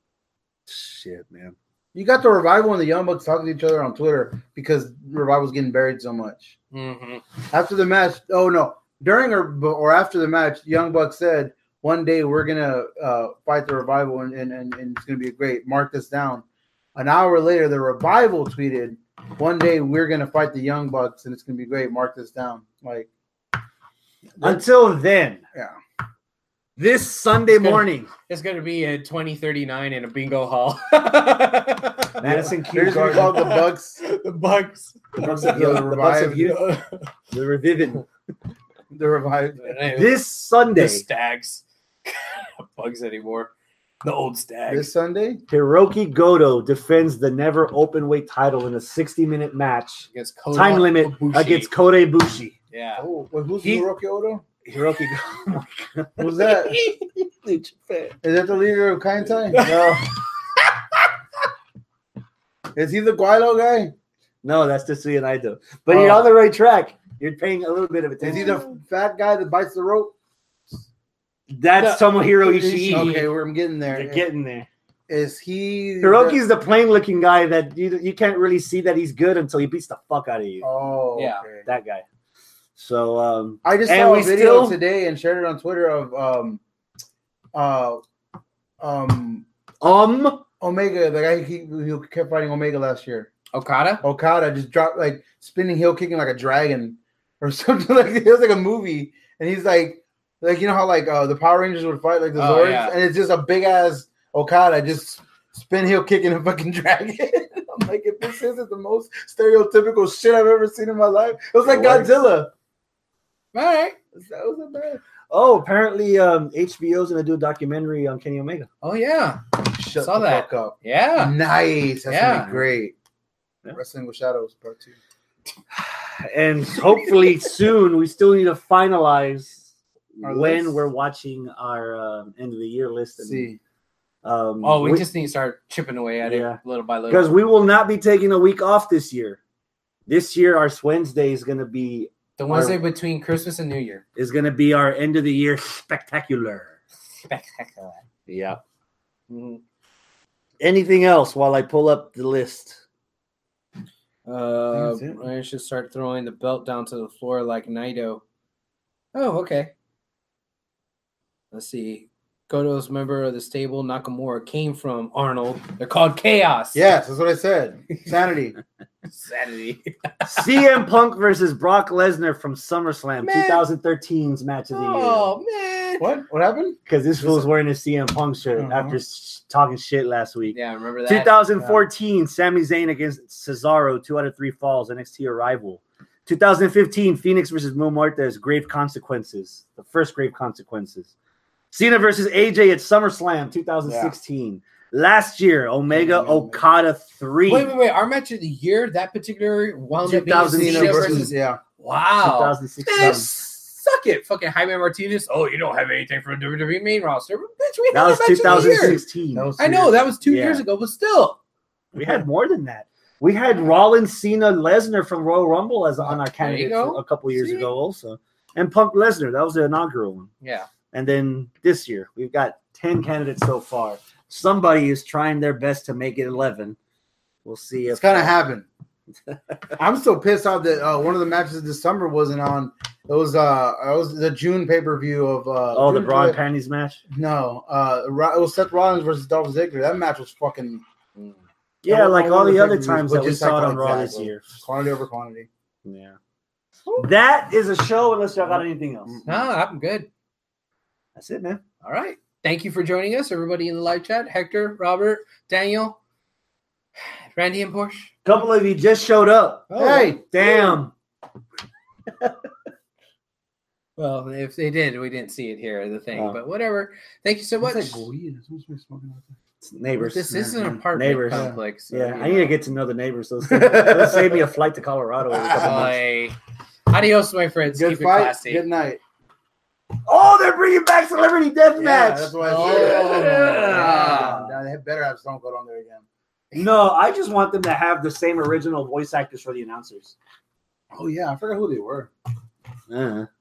Shit, man. You got the Revival and the Young Bucks talking to each other on Twitter because Revival's getting buried so much. Mm-hmm. After the match, oh no, during or or after the match, Young Bucks said, "One day we're gonna uh, fight the Revival and, and, and, and it's gonna be great. Mark this down." An hour later, the Revival tweeted, "One day we're gonna fight the Young Bucks and it's gonna be great. Mark this down." Like, Until then, yeah, this Sunday It's gonna- morning, It's gonna be a twenty thirty-nine in a bingo hall. Madison they're Q just gonna call it the Garden, Bucks. the Bucks. the Bucks of Youth, the Bucks of Youth, the Reviven. The Revival. This The Sunday, Stags. Not Bugs anymore. The old Stags. This Sunday, Hiroki Goto defends the never open weight title in a sixty minute match, against Kota time limit Ibushi. against Kota Ibushi. Yeah. oh, wait, who's He- Hiroki Odo? Hiroki Goto. Who's that? Lucha fan. Is that the leader of Kaintai? No, Is he the Guaylo guy? no, that's Tetsuya Naito. But Oh. you're on the right track. You're paying a little bit of Is attention. he the fat guy that bites the rope? That's Tomohiro Ishii. Okay, we're getting there. You're getting there. Is he Hiroki's the plain looking guy that you, you can't really see that he's good until he beats the fuck out of you. Oh, Yeah. okay. That guy. So um I just And saw a we video still- today and shared it on Twitter of um uh um um Omega, the guy he, who kept fighting Omega last year. Okada? Okada just dropped like spinning heel kicking like a dragon or something like it was like a movie, and he's like like you know how like uh, the Power Rangers would fight like the Oh, Zords, yeah. and it's just a big ass Okada just spin heel kicking a fucking dragon. I'm like, if this isn't the most stereotypical shit I've ever seen in my life, it was like It works. Godzilla. All right. That was a bad. oh apparently um H B O's gonna do a documentary on Kenny Omega. Oh, yeah. Shut Saw the that. fuck up. Yeah. Nice. That's Yeah. gonna be great. Yeah. Wrestling with Shadows Part Two. And hopefully soon we still need to finalize Our when list? we're watching our um end of the year list. And, See, um Oh, we, just need to start chipping away at Yeah. it little by little. because we will not be taking a week off this year. This year our Wednesday is gonna be the Wednesday between Christmas and New Year. is gonna be our end of the year spectacular. Spectacular. Yeah. Mhm. Anything else while I pull up the list? Uh, That's it. I should start throwing the belt down to the floor like Naito. Oh, okay. Let's see. Goto's member of the stable, Nakamura, came from Arnold. They're called Chaos. yes, that's what I said. Sanity. Sanity. C M Punk versus Brock Lesnar from SummerSlam Man. twenty thirteen's match of the year. Oh, man. What? What happened? Because this fool's wearing a C M Punk shirt Uh-huh. after sh- talking shit last week. Yeah, I remember that. twenty fourteen, Sami Zayn against Cesaro, two out of three falls, N X T arrival. twenty fifteen, Phoenix versus Mil Muertes, grave consequences. The first grave consequences. Cena versus A J at SummerSlam twenty sixteen. Yeah. Last year, Omega yeah, Okada three. Wait, wait, wait. Our match of the year, that particular wound up being Cena versus. Yeah. Wow. twenty sixteen. Man, suck it. Fucking Jaime Martinez. Oh, you don't have anything for a W W E main roster. Bitch, we had that was match twenty sixteen. That was I know, that was two yeah. years ago, but still. We had more than that. We had Rollins, Cena, Lesnar from Royal Rumble as on our candidate a couple years See? ago also. And Punk Lesnar. That was the inaugural one. Yeah. And then this year, we've got ten candidates so far. Somebody is trying their best to make it eleven. We'll see if it's gonna happen. I'm still pissed off that uh, one of the matches this summer wasn't on. It was uh, it was the June pay per view of uh, oh June the Braun panties match. No, uh, it was Seth Rollins versus Dolph Ziggler. That match was fucking. Yeah, yeah like all the other times that we saw it on Raw this year. Quantity over quantity. Yeah. That is a show unless y'all got anything else. No, I'm good. That's it, man. All right. Thank you for joining us, everybody in the live chat. Hector, Robert, Daniel, Randy, and Porsche. A couple of you just showed up. Oh, hey, damn. Well, if they did, we didn't see it here, the thing. Oh. But whatever. Thank you so much. It's neighbors. This is an apartment neighbors. complex. So, yeah, I know. need to get to know the neighbors. So let's save me a flight to Colorado. In a couple months. Adios, my friends. Good Keep fight. it classy. Good night. Oh, they're bringing back Celebrity Deathmatch. Yeah, that's what I oh, said. yeah. Yeah. They better have Stone Cold on there again. No, I just want them to have the same original voice actors for the announcers. Oh, yeah. I forgot who they were. Uh-huh.